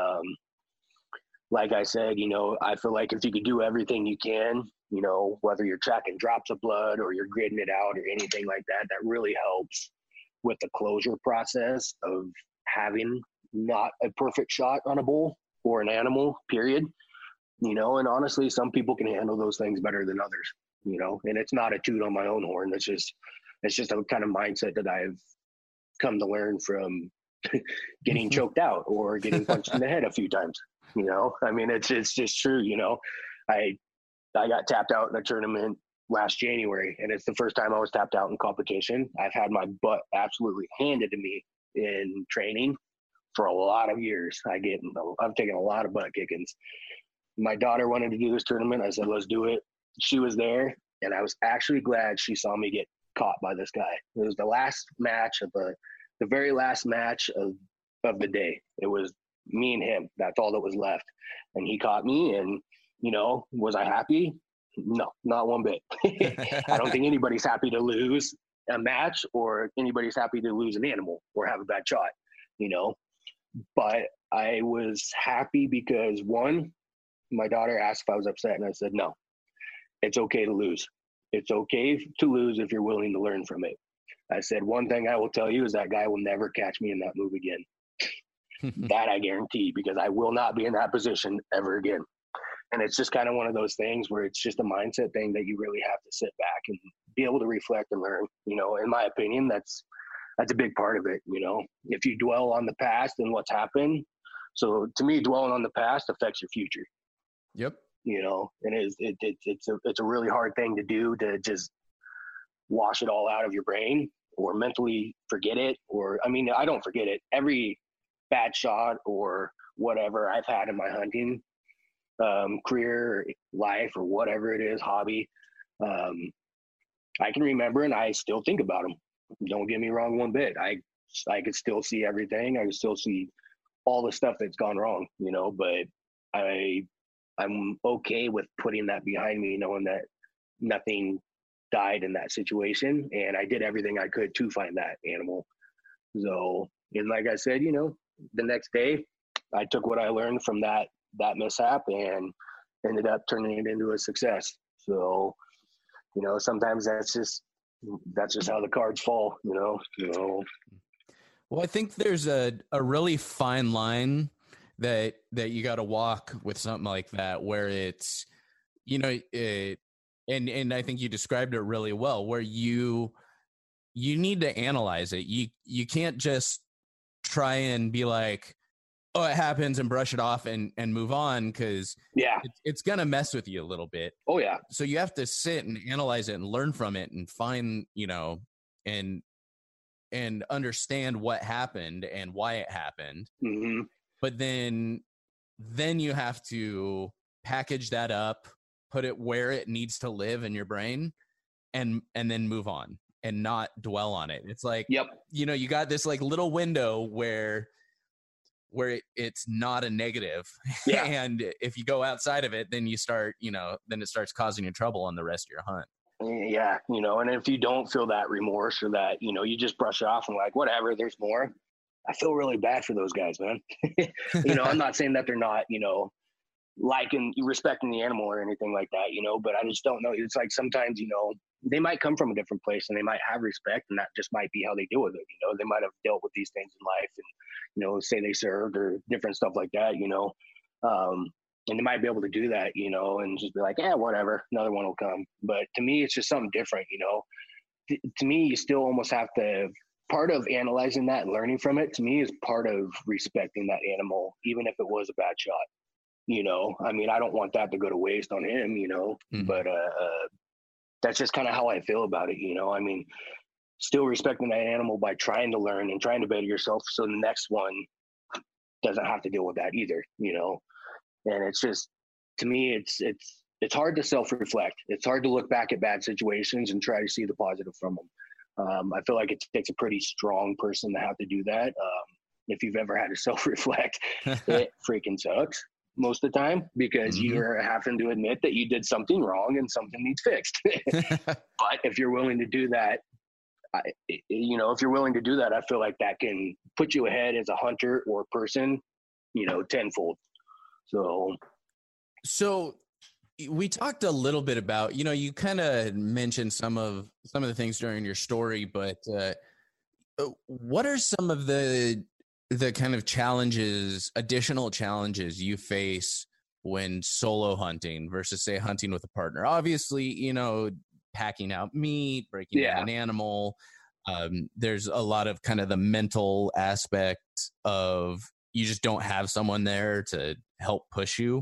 [SPEAKER 3] Like I said, you know, I feel like if you could do everything you can, you know, whether you're tracking drops of blood or you're gridding it out or anything like that, that really helps with the closure process of having not a perfect shot on a bull or an animal, period. You know, and honestly, some people can handle those things better than others, you know, and it's not a toot on my own horn. It's just a kind of mindset that I've come to learn from getting choked out or getting punched in the head a few times, you know. I mean, it's just true, you know. I got tapped out in a tournament last January, and it's the first time I was tapped out in competition. I've had my butt absolutely handed to me in training for a lot of years. I've taken a lot of butt kickings. My daughter wanted to do this tournament. I said, let's do it. She was there, and I was actually glad she saw me get caught by this guy. It was the last match of the very last match of the day. It was me and him. That's all that was left. And he caught me, and, you know, was I happy? No, not one bit. I don't think anybody's happy to lose a match or anybody's happy to lose an animal or have a bad shot, you know. But I was happy because, one, my daughter asked if I was upset, and I said, no, it's okay to lose. It's okay to lose if you're willing to learn from it. I said, one thing I will tell you is that guy will never catch me in that move again. That I guarantee, because I will not be in that position ever again. And it's just kind of one of those things where it's just a mindset thing that you really have to sit back and be able to reflect and learn. You know, in my opinion, that's a big part of it. You know, if you dwell on the past and what's happened. So to me, dwelling on the past affects your future.
[SPEAKER 17] Yep.
[SPEAKER 3] You know, and it's a really hard thing to do, to just wash it all out of your brain or mentally forget it. Or, I mean, I don't forget it. Every bad shot or whatever I've had in my hunting career, life, or whatever it is, hobby, I can remember, and I still think about them. Don't get me wrong one bit. I could still see everything. I could still see all the stuff that's gone wrong, you know, but I'm okay with putting that behind me, knowing that nothing died in that situation, and I did everything I could to find that animal. So, and like I said, you know, the next day I took what I learned from that mishap and ended up turning it into a success. So, you know, sometimes that's just how the cards fall, you know.
[SPEAKER 17] Well, I think there's a really fine line that you got to walk with something like that, where it's, you know, and I think you described it really well, where you need to analyze it. You can't just try and be like, oh, it happens, and brush it off and move on, because it's gonna mess with you a little bit.
[SPEAKER 3] Oh yeah.
[SPEAKER 17] So you have to sit and analyze it and learn from it and find, you know, and understand what happened and why it happened.
[SPEAKER 3] Mm-hmm.
[SPEAKER 17] But then you have to package that up, put it where it needs to live in your brain, and then move on and not dwell on it. It's like, you know, you got this like little window where it's not a negative.
[SPEAKER 3] Yeah.
[SPEAKER 17] And if you go outside of it, then you start, you know, then it starts causing you trouble on the rest of your hunt.
[SPEAKER 3] Yeah. You know, and if you don't feel that remorse or that, you know, you just brush it off and like, whatever, there's more. I feel really bad for those guys, man. You know, I'm not saying that they're not, you know, liking, respecting the animal or anything like that, you know, but I just don't know. It's like sometimes, you know, they might come from a different place and they might have respect, and that just might be how they deal with it. You know, they might have dealt with these things in life and, you know, say they served or different stuff like that, you know, and they might be able to do that, you know, and just be like, yeah, whatever, another one will come. But to me, it's just something different, you know. To me, you still almost have to, part of analyzing that and learning from it, to me, is part of respecting that animal, even if it was a bad shot. You know, I mean, I don't want that to go to waste on him, you know, but that's just kind of how I feel about it, you know. I mean, still respecting that animal by trying to learn and trying to better yourself so the next one doesn't have to deal with that either, you know. And it's just, to me, it's hard to self-reflect. It's hard to look back at bad situations and try to see the positive from them. I feel like it takes a pretty strong person to have to do that. If you've ever had to self-reflect, it freaking sucks most of the time, because you're having to admit that you did something wrong and something needs fixed. But if you're willing to do that, you know, if you're willing to do that, I feel like that can put you ahead as a hunter or person, you know, tenfold. So
[SPEAKER 17] we talked a little bit about, you know, you kind of mentioned some of the things during your story, but what are some of the kind of challenges, additional challenges you face when solo hunting versus, say, hunting with a partner? Obviously, you know, packing out meat, breaking down an animal. There's a lot of kind of the mental aspect of, you just don't have someone there to help push you.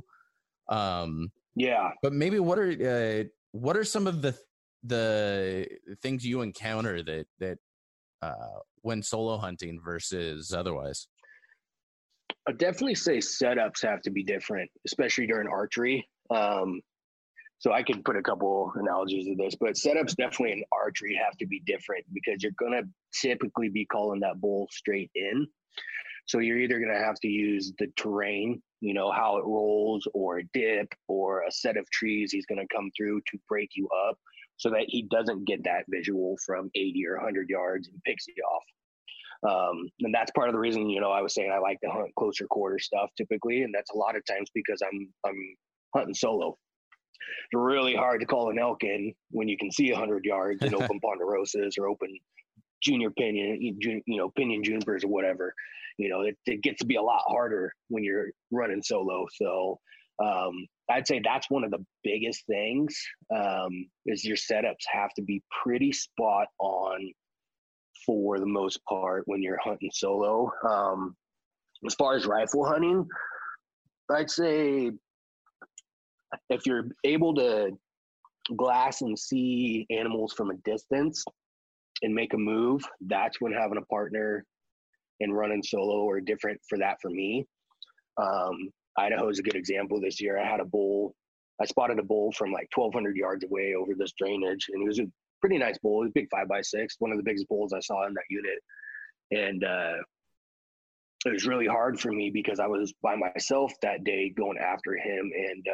[SPEAKER 17] But maybe what are some of the things you encounter that when solo hunting versus otherwise?
[SPEAKER 3] I'd definitely say setups have to be different, especially during archery. So I could put a couple analogies to this, but setups definitely in archery have to be different, because you're going to typically be calling that bull straight in. So you're either going to have to use the terrain, you know, how it rolls, or a dip, or a set of trees he's going to come through to break you up, so that he doesn't get that visual from 80 or 100 yards and picks you off. And that's part of the reason, you know, I was saying I like to hunt closer quarter stuff typically. And that's a lot of times because I'm hunting solo. It's really hard to call an elk in when you can see 100 yards in open ponderosas or open junior pinyon, pinyon junipers or whatever. It gets to be a lot harder when you're running solo. So I'd say that's one of the biggest things, is your setups have to be pretty spot on for the most part when you're hunting solo. As far as rifle hunting, I'd say if you're able to glass and see animals from a distance and make a move, that's when having a partner and running solo are different for me. Idaho is a good example. This year I spotted a bull from like 1,200 yards away over this drainage, and it was a pretty nice bull. It was a big 5x6, one of the biggest bulls I saw in that unit. And it was really hard for me because I was by myself that day going after him. And,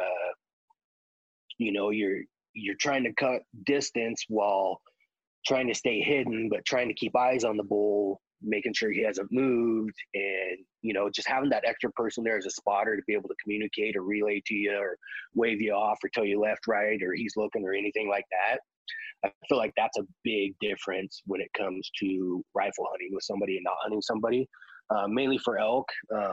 [SPEAKER 3] you're trying to cut distance while trying to stay hidden, but trying to keep eyes on the bull, making sure he hasn't moved, and just having that extra person there as a spotter to be able to communicate or relay to you or wave you off or tell you left, right, or he's looking or anything like that. I feel like that's a big difference when it comes to rifle hunting with somebody and not hunting somebody, mainly for elk.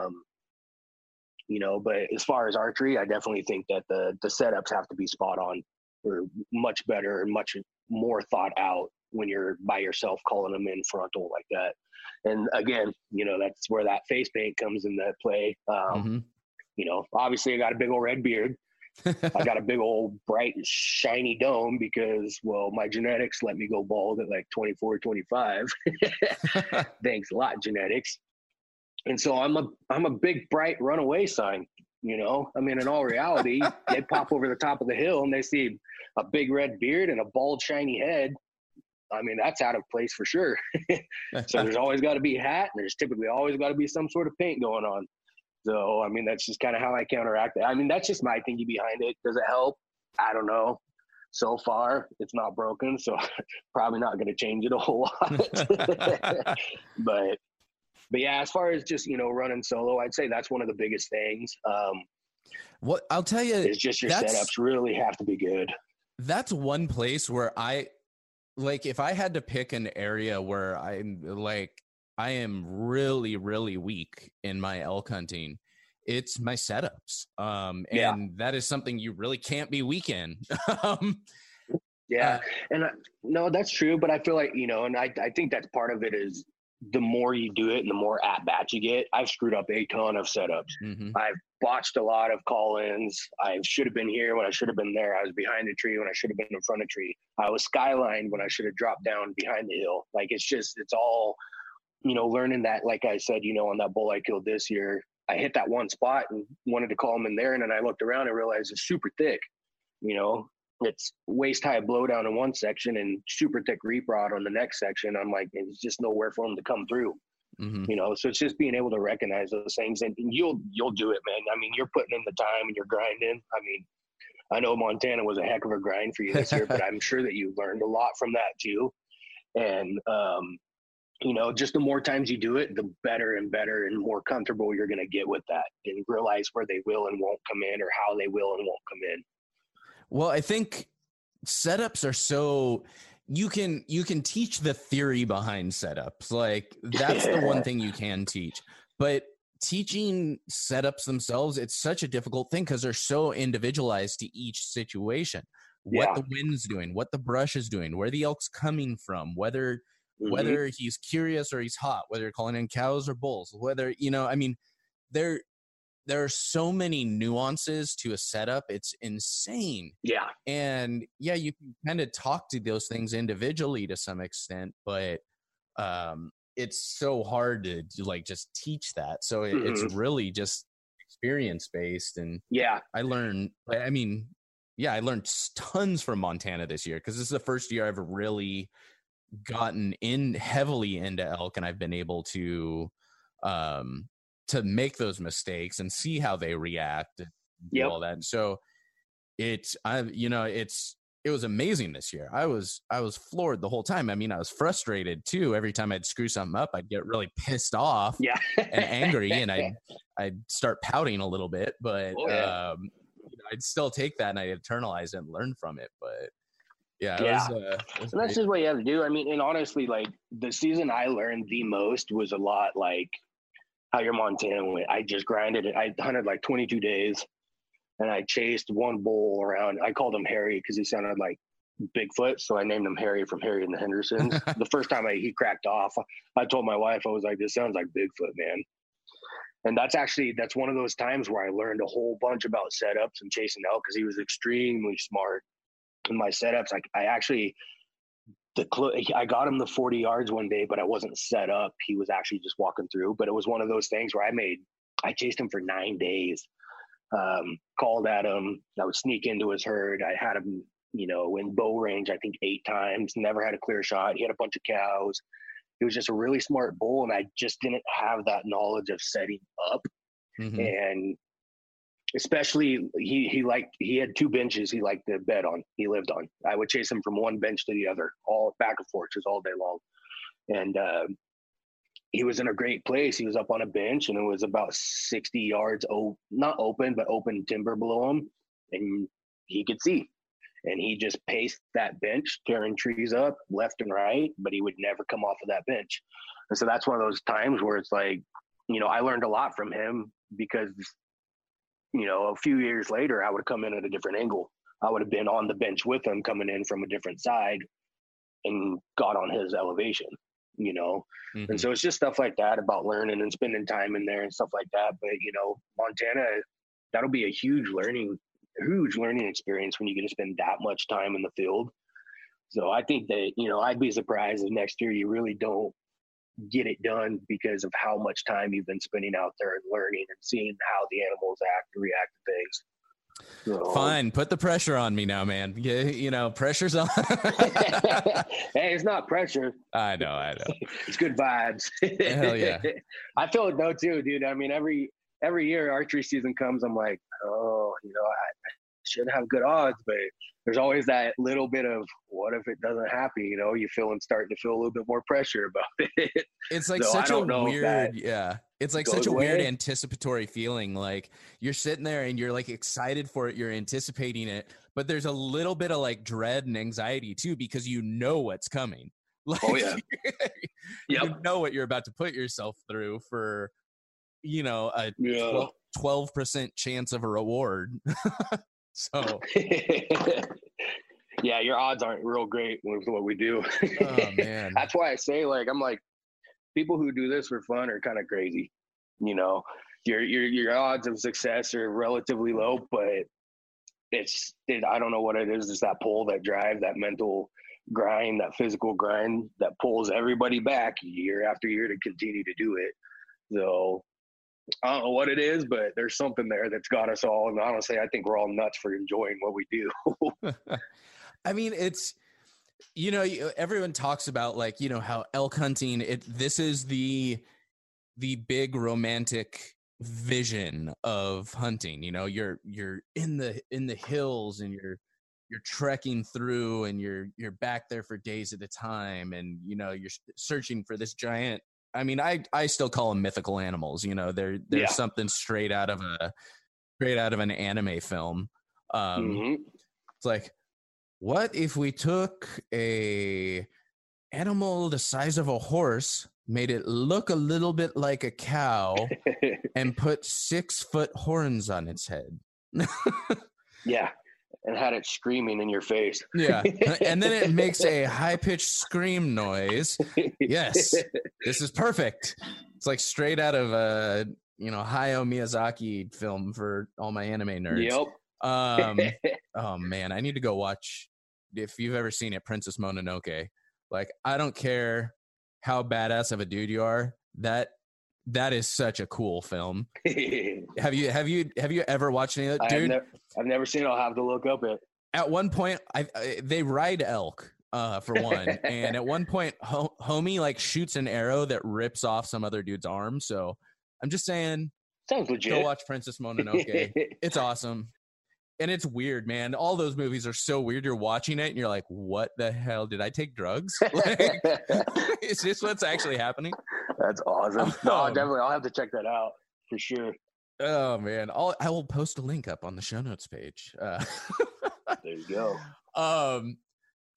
[SPEAKER 3] But as far as archery, I definitely think that the setups have to be spot on, or much better and much more thought out when you're by yourself calling them in frontal like that. And again, that's where that face paint comes into play. Obviously I got a big old red beard. I got a big old bright shiny dome because, well, my genetics let me go bald at like 24, 25. Thanks a lot, genetics. And so I'm a big bright runaway sign. In all reality, they pop over the top of the hill and they see a big red beard and a bald shiny head. I mean, that's out of place for sure. So there's always got to be a hat, and there's typically always got to be some sort of paint going on. So, I mean, that's just kind of how I counteract it. I mean, that's just my thinking behind it. Does it help? I don't know. So far, it's not broken, so probably not going to change it a whole lot. But yeah, as far as just, running solo, I'd say that's one of the biggest things.
[SPEAKER 17] What I'll tell you
[SPEAKER 3] is just your setups really have to be good.
[SPEAKER 17] That's one place where if I had to pick an area where I am really, really weak in my elk hunting, it's my setups. And that is something you really can't be weak in.
[SPEAKER 3] No, that's true. But I feel like, and I think that's part of it is the more you do it and the more at bats you get. I've screwed up a ton of setups. Mm-hmm. I've botched a lot of call-ins. I should have been here when I should have been there. I was behind a tree when I should have been in front of a tree. I was skylined when I should have dropped down behind the hill. Like, it's all, learning that, like I said, on that bull I killed this year, I hit that one spot and wanted to call him in there. And then I looked around and realized it's super thick, it's waist high blowdown in one section and super thick reap rod on the next section. I'm like, there's just nowhere for him to come through. Mm-hmm. So it's just being able to recognize those things, and you'll do it, man. I mean, you're putting in the time and you're grinding. I mean, I know Montana was a heck of a grind for you this year, but I'm sure that you learned a lot from that too. And, just the more times you do it, the better and better and more comfortable you're going to get with that, and realize where they will and won't come in, or how they will and won't come in.
[SPEAKER 17] Well, I think setups are so you can teach the theory behind setups. Like, that's the one thing you can teach. But teaching setups themselves, it's such a difficult thing because they're so individualized to each situation. What the wind's doing, what the brush is doing, where the elk's coming from, whether he's curious or he's hot, whether you're calling in cows or bulls, whether, there are so many nuances to a setup. It's insane.
[SPEAKER 3] Yeah.
[SPEAKER 17] And you can kind of talk to those things individually to some extent, but it's so hard to just teach that. So it's really just experience based. And I learned tons from Montana this year, because this is the first year I've really gotten in heavily into elk, and I've been able to make those mistakes and see how they react and do all that. And so it was amazing this year. I was floored the whole time. I mean, I was frustrated too. Every time I'd screw something up, I'd get really pissed off and angry, and I'd start pouting a little bit, but I'd still take that and I'd internalize it and learn from it. But Yeah.
[SPEAKER 3] And that's just what you have to do. I mean, and honestly, like the season I learned the most was a lot like how your Montana went. I just grinded it. I hunted like 22 days and I chased one bull around. I called him Harry because he sounded like Bigfoot. So I named him Harry from Harry and the Hendersons. The first time he cracked off, I told my wife, I was like, this sounds like Bigfoot, man. And that's one of those times where I learned a whole bunch about setups and chasing elk because he was extremely smart. In my setups, I got him the 40 yards one day, but I wasn't set up. He was actually just walking through. But it was one of those things where I chased him for 9 days. Called at him. I would sneak into his herd. I had him, in bow range, I think 8 times. Never had a clear shot. He had a bunch of cows. He was just a really smart bull, and I just didn't have that knowledge of setting up. Mm-hmm. And especially he had 2 benches he liked to bed on. He lived on. I would chase him from one bench to the other, all back and forth, just all day long. And he was in a great place. He was up on a bench, and it was about 60 yards, not open, but open timber below him, and he could see. And he just paced that bench, tearing trees up left and right, but he would never come off of that bench. And so that's one of those times where it's like, I learned a lot from him because a few years later, I would have come in at a different angle. I would have been on the bench with him coming in from a different side and got on his elevation, Mm-hmm. And so it's just stuff like that about learning and spending time in there and stuff like that. But, Montana, that'll be a huge learning experience when you get to spend that much time in the field. So I think that, I'd be surprised if next year you really don't get it done because of how much time you've been spending out there and learning and seeing how the animals act and react to things. So,
[SPEAKER 17] fine, put the pressure on me now, man. Pressure's on.
[SPEAKER 3] Hey, it's not pressure.
[SPEAKER 17] I know.
[SPEAKER 3] It's good vibes.
[SPEAKER 17] Hell yeah.
[SPEAKER 3] I feel it though too, dude. I mean, every year archery season comes, I'm like, I should have good odds, but there's always that little bit of what if it doesn't happen? You starting to feel a little bit more pressure about it.
[SPEAKER 17] It's like such a weird, it's like such a weird anticipatory feeling. Like you're sitting there and you're like excited for it. You're anticipating it, but there's a little bit of like dread and anxiety too, because you know what's coming. Like,
[SPEAKER 3] oh yeah.
[SPEAKER 17] You know what you're about to put yourself through for, a 12% chance of a reward. So
[SPEAKER 3] yeah, your odds aren't real great with what we do.
[SPEAKER 17] Oh man.
[SPEAKER 3] That's why I say I'm like, people who do this for fun are kind of crazy. Your odds of success are relatively low, but I don't know what it is. It's that pull, that drive, that mental grind, that physical grind that pulls everybody back year after year to continue to do it. So I don't know what it is, but there's something there that's got us all. And honestly, I think we're all nuts for enjoying what we do.
[SPEAKER 17] I mean, it's, everyone talks about like, how elk hunting, this is the big romantic vision of hunting. You're in the hills and you're trekking through and you're back there for days at a time. And, you're searching for this giant, I mean, I still call them mythical animals. They're something straight out of an anime film. It's like, what if we took a animal the size of a horse, made it look a little bit like a cow, and put 6-foot horns on its head?
[SPEAKER 3] Yeah. And had it screaming in your face.
[SPEAKER 17] Yeah. And then it makes a high-pitched scream noise. Yes. This is perfect. It's like straight out of a, Hayao Miyazaki film for all my anime nerds.
[SPEAKER 3] Yep.
[SPEAKER 17] Oh man, I need to go watch, if you've ever seen it, Princess Mononoke. Like, I don't care how badass of a dude you are, that is such a cool film. Have you ever watched any of that, dude?
[SPEAKER 3] I've never seen it. I'll have to look up it.
[SPEAKER 17] At one point, they ride elk, for one, and at one point, homie like shoots an arrow that rips off some other dude's arm. So I'm just saying,
[SPEAKER 3] sounds legit.
[SPEAKER 17] Go watch Princess Mononoke. It's awesome. And it's weird, man. All those movies are so weird. You're watching it and you're like, what the hell? Did I take drugs? Like, is this what's actually happening?
[SPEAKER 3] That's awesome. No, definitely. I'll have to check that out for sure.
[SPEAKER 17] Oh, man. I will post a link up on the show notes page.
[SPEAKER 3] There you go.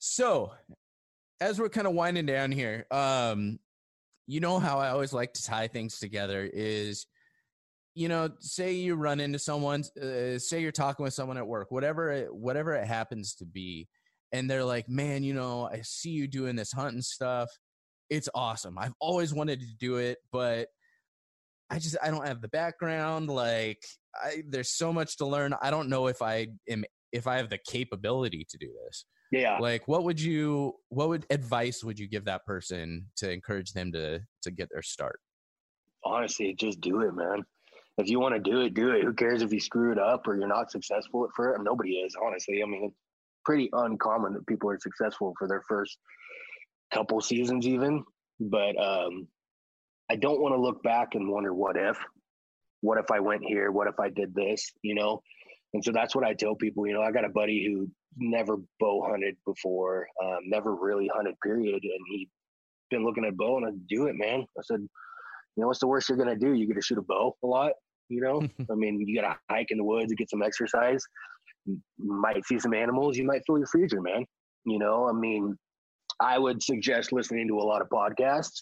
[SPEAKER 17] So as we're kind of winding down here, you know how I always like to tie things together is, you know, say you run into someone, say you're talking with someone at work, whatever it happens to be. And they're like, man, you know, I see you doing this hunting stuff. It's awesome. I've always wanted to do it, but I don't have the background. Like there's so much to learn. I don't know if I have the capability to do this.
[SPEAKER 3] Yeah.
[SPEAKER 17] Like what advice would you give that person to encourage them to get their start?
[SPEAKER 3] Honestly, just do it, man. If you want to do it, do it. Who cares if you screw it up or you're not successful for it? Nobody is, honestly. I mean, it's pretty uncommon that people are successful for their first couple seasons even. But I don't want to look back and wonder what if I went here? What if I did this, you know? And so that's what I tell people. You know, I got a buddy who never bow hunted before, never really hunted, period. And he'd been looking at bow, and I'd do it, man. I said, you know, what's the worst you're going to do? You get to shoot a bow a lot, you know? I mean, you got to hike in the woods and get some exercise. You might see some animals. You might fill your freezer, man. You know, I mean, I would suggest listening to a lot of podcasts.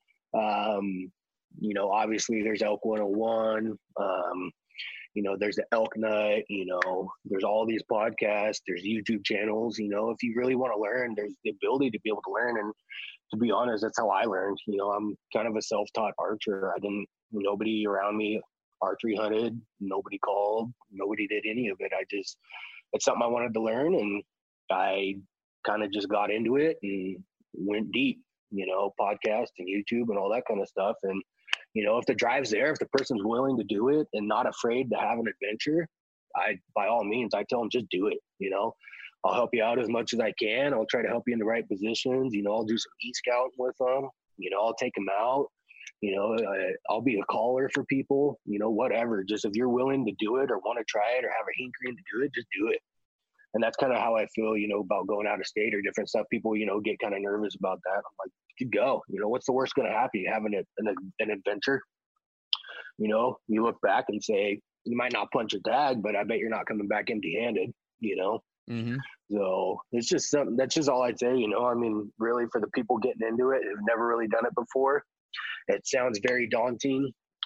[SPEAKER 3] You know, obviously there's Elk 101. You know, there's the Elk Nut, you know, there's all these podcasts, there's YouTube channels, you know, if you really want to learn, there's the ability to be able to learn. And to be honest, that's how I learned. You know, I'm kind of a self-taught archer. Nobody around me archery hunted, nobody called, nobody did any of it. It's something I wanted to learn, and I kind of just got into it and went deep, you know, podcast and YouTube and all that kind of stuff. And you know, if the drive's there, if the person's willing to do it and not afraid to have an adventure, by all means, I tell them, just do it. You know, I'll help you out as much as I can. I'll try to help you in the right positions. You know, I'll do some e-scouting with them. You know, I'll take them out. You know, I'll be a caller for people, you know, whatever. Just if you're willing to do it or want to try it or have a hankering to do it, just do it. And that's kind of how I feel, you know, about going out of state or different stuff. People, you know, get kind of nervous about that. I'm like, you go. You know, what's the worst going to happen? You having an adventure. You know, you look back and say, you might not punch a tag, but I bet you're not coming back empty-handed, you know?
[SPEAKER 17] Mm-hmm.
[SPEAKER 3] So it's just something, that's just all I'd say, you know? I mean, really, for the people getting into it who've never really done it before, it sounds very daunting.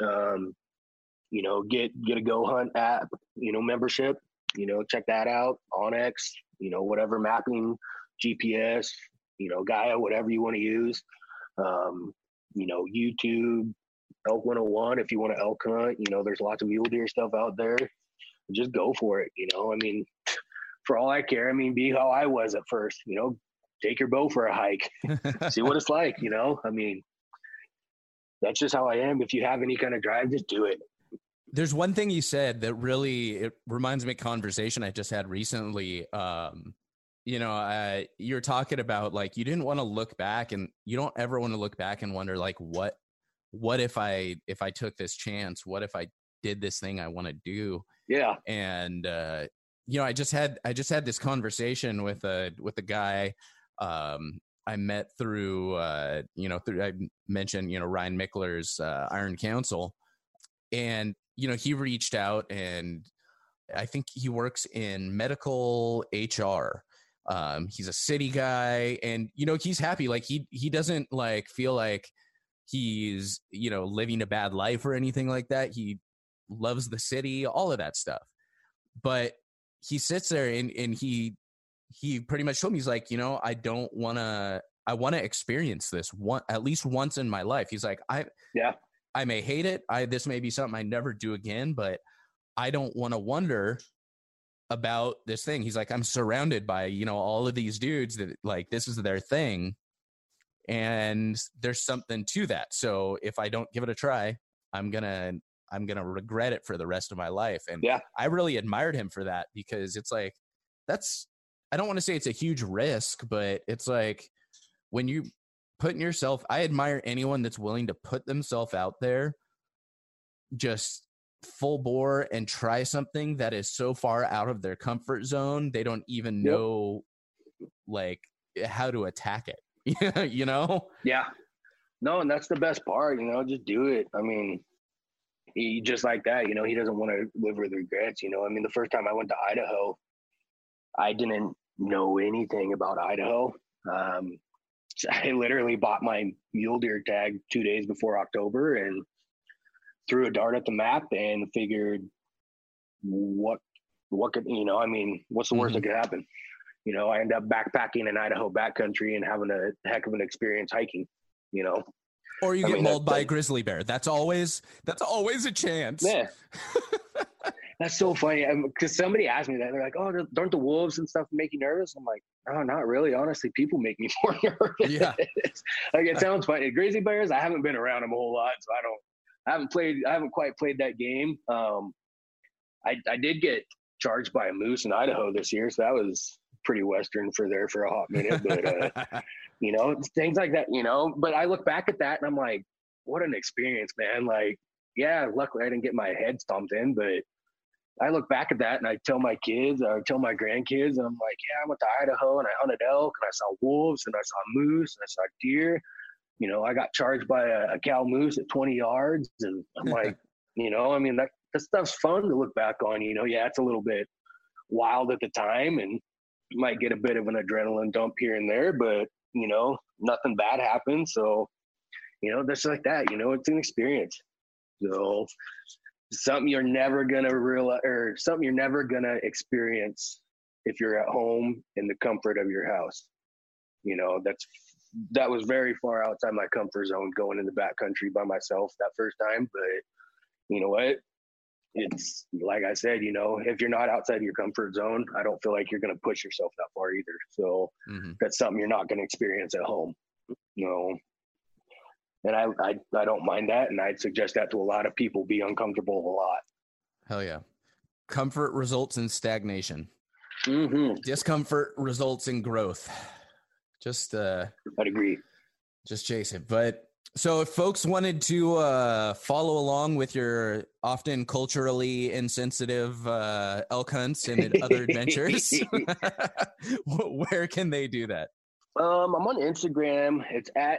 [SPEAKER 3] You know, get a Go Hunt app, you know, membership, you know, check that out, OnX, you know, whatever mapping, GPS, you know, Gaia, whatever you want to use. You know, YouTube, Elk 101, if you want to elk hunt, you know, there's lots of mule deer stuff out there. Just go for it, you know? I mean, for all I care, I mean, be how I was at first, you know, take your bow for a hike, see what it's like, you know? I mean, that's just how I am. If you have any kind of drive, just do it.
[SPEAKER 17] There's one thing you said that really, it reminds me of a conversation I just had recently. You know, you're talking about like, you didn't want to look back, and you don't ever want to look back and wonder like, what if I took this chance? What if I did this thing I want to do?
[SPEAKER 3] Yeah.
[SPEAKER 17] And, you know, I just had this conversation with a guy, I met through, you know, I mentioned, you know, Ryan Mickler's, Iron Council, and, you know, he reached out, and I think he works in medical HR. He's a city guy, and, you know, he's happy. Like he doesn't like feel like he's, you know, living a bad life or anything like that. He loves the city, all of that stuff. But he sits there and he pretty much told me, he's like, you know, I want to experience this at least once in my life. He's like, I may hate it. This may be something I never do again, but I don't want to wonder about this thing. He's like, I'm surrounded by, you know, all of these dudes that like, this is their thing. And there's something to that. So if I don't give it a try, I'm going to regret it for the rest of my life. And
[SPEAKER 3] yeah,
[SPEAKER 17] I really admired him for that, because it's like, I don't want to say it's a huge risk, but it's like when you putting yourself, I admire anyone that's willing to put themselves out there, just full bore, and try something that is so far out of their comfort zone. They don't even know like how to attack it, you know?
[SPEAKER 3] Yeah, no. And that's the best part, you know, just do it. I mean, he just like that, you know, he doesn't want to live with regrets, you know? I mean, the first time I went to Idaho, I didn't know anything about Idaho. I literally bought my mule deer tag 2 days before October and threw a dart at the map and figured what could, what's the worst that could happen? I end up backpacking in Idaho backcountry and having a heck of an experience hiking,
[SPEAKER 17] Or you get mauled by a grizzly bear. That's always a chance.
[SPEAKER 3] Yeah. That's so funny. Because somebody asked me that. They're like, oh, don't the wolves and stuff make you nervous? I'm like, oh, not really. Honestly, people make me more nervous.
[SPEAKER 17] Yeah.
[SPEAKER 3] Like, it sounds funny. Grizzly bears, I haven't been around them a whole lot, so I haven't quite played that game. I did get charged by a moose in Idaho this year, so that was pretty Western for a hot minute. But, things like that, But I look back at that and I'm like, what an experience, man. Like, yeah, luckily I didn't get my head stomped in, but I look back at that and I tell my kids, or tell my grandkids, and I'm like, yeah, I went to Idaho and I hunted elk and I saw wolves and I saw moose and I saw deer. I got charged by a cow moose at 20 yards. And I'm like, that stuff's fun to look back on. Yeah, it's a little bit wild at the time and you might get a bit of an adrenaline dump here and there, but, nothing bad happens. So, just like that, it's an experience. So something you're never gonna realize, or something you're never gonna experience if you're at home in the comfort of your house. That was very far outside my comfort zone going in the backcountry by myself that first time. But you know what? It's like I said, if you're not outside of your comfort zone, I don't feel like you're gonna push yourself that far either. So that's something you're not gonna experience at home. And I don't mind that, and I'd suggest that to a lot of people. Be uncomfortable a lot.
[SPEAKER 17] Hell yeah. Comfort results in stagnation. Discomfort results in growth. I'd
[SPEAKER 3] agree.
[SPEAKER 17] Just chase it. But so if folks wanted to follow along with your often culturally insensitive elk hunts and other adventures, where can they do that?
[SPEAKER 3] I'm on Instagram. It's at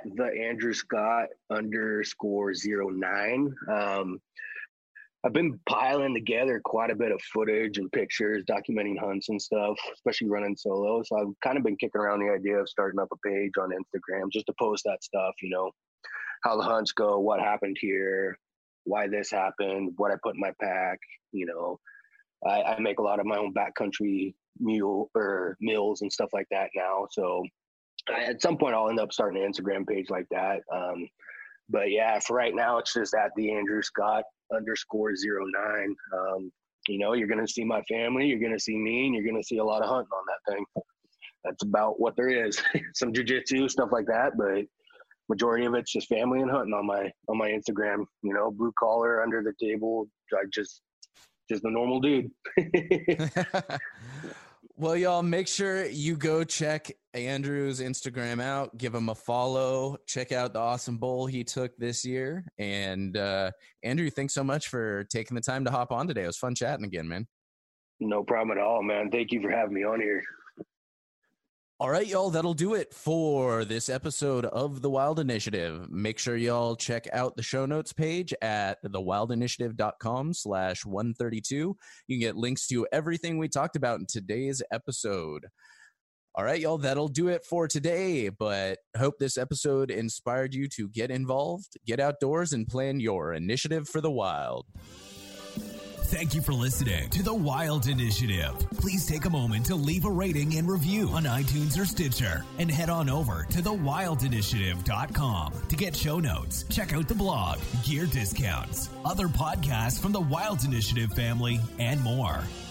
[SPEAKER 3] @theandrewscott_09. I've been piling together quite a bit of footage and pictures documenting hunts and stuff, especially running solo. So I've kind of been kicking around the idea of starting up a page on Instagram just to post that stuff, how the hunts go, what happened here, why this happened, what I put in my pack. I make a lot of my own backcountry meals and stuff like that now. So at some point I'll end up starting an Instagram page like that. But yeah, for right now, it's just at @theandrewscott_09. You're going to see my family, you're going to see me, and you're going to see a lot of hunting on that thing. That's about what there is. Some jiu-jitsu, stuff like that, but majority of it's just family and hunting on my Instagram. Blue collar, under the table, just the normal dude.
[SPEAKER 17] Well, y'all, make sure you go check Andrew's Instagram out, give him a follow, check out the awesome bowl he took this year. And Andrew, thanks so much for taking the time to hop on today. It was fun chatting again, man.
[SPEAKER 3] No problem at all, man. Thank you for having me on here.
[SPEAKER 17] All right, y'all, that'll do it for this episode of The Wild Initiative. Make sure y'all check out the show notes page at thewildinitiative.com/132. You can get links to everything we talked about in today's episode. All right, y'all, that'll do it for today, but hope this episode inspired you to get involved, get outdoors, and plan your initiative for the wild.
[SPEAKER 4] Thank you for listening to The Wild Initiative. Please take a moment to leave a rating and review on iTunes or Stitcher, and head on over to thewildinitiative.com to get show notes, check out the blog, gear discounts, other podcasts from the Wild Initiative family, and more.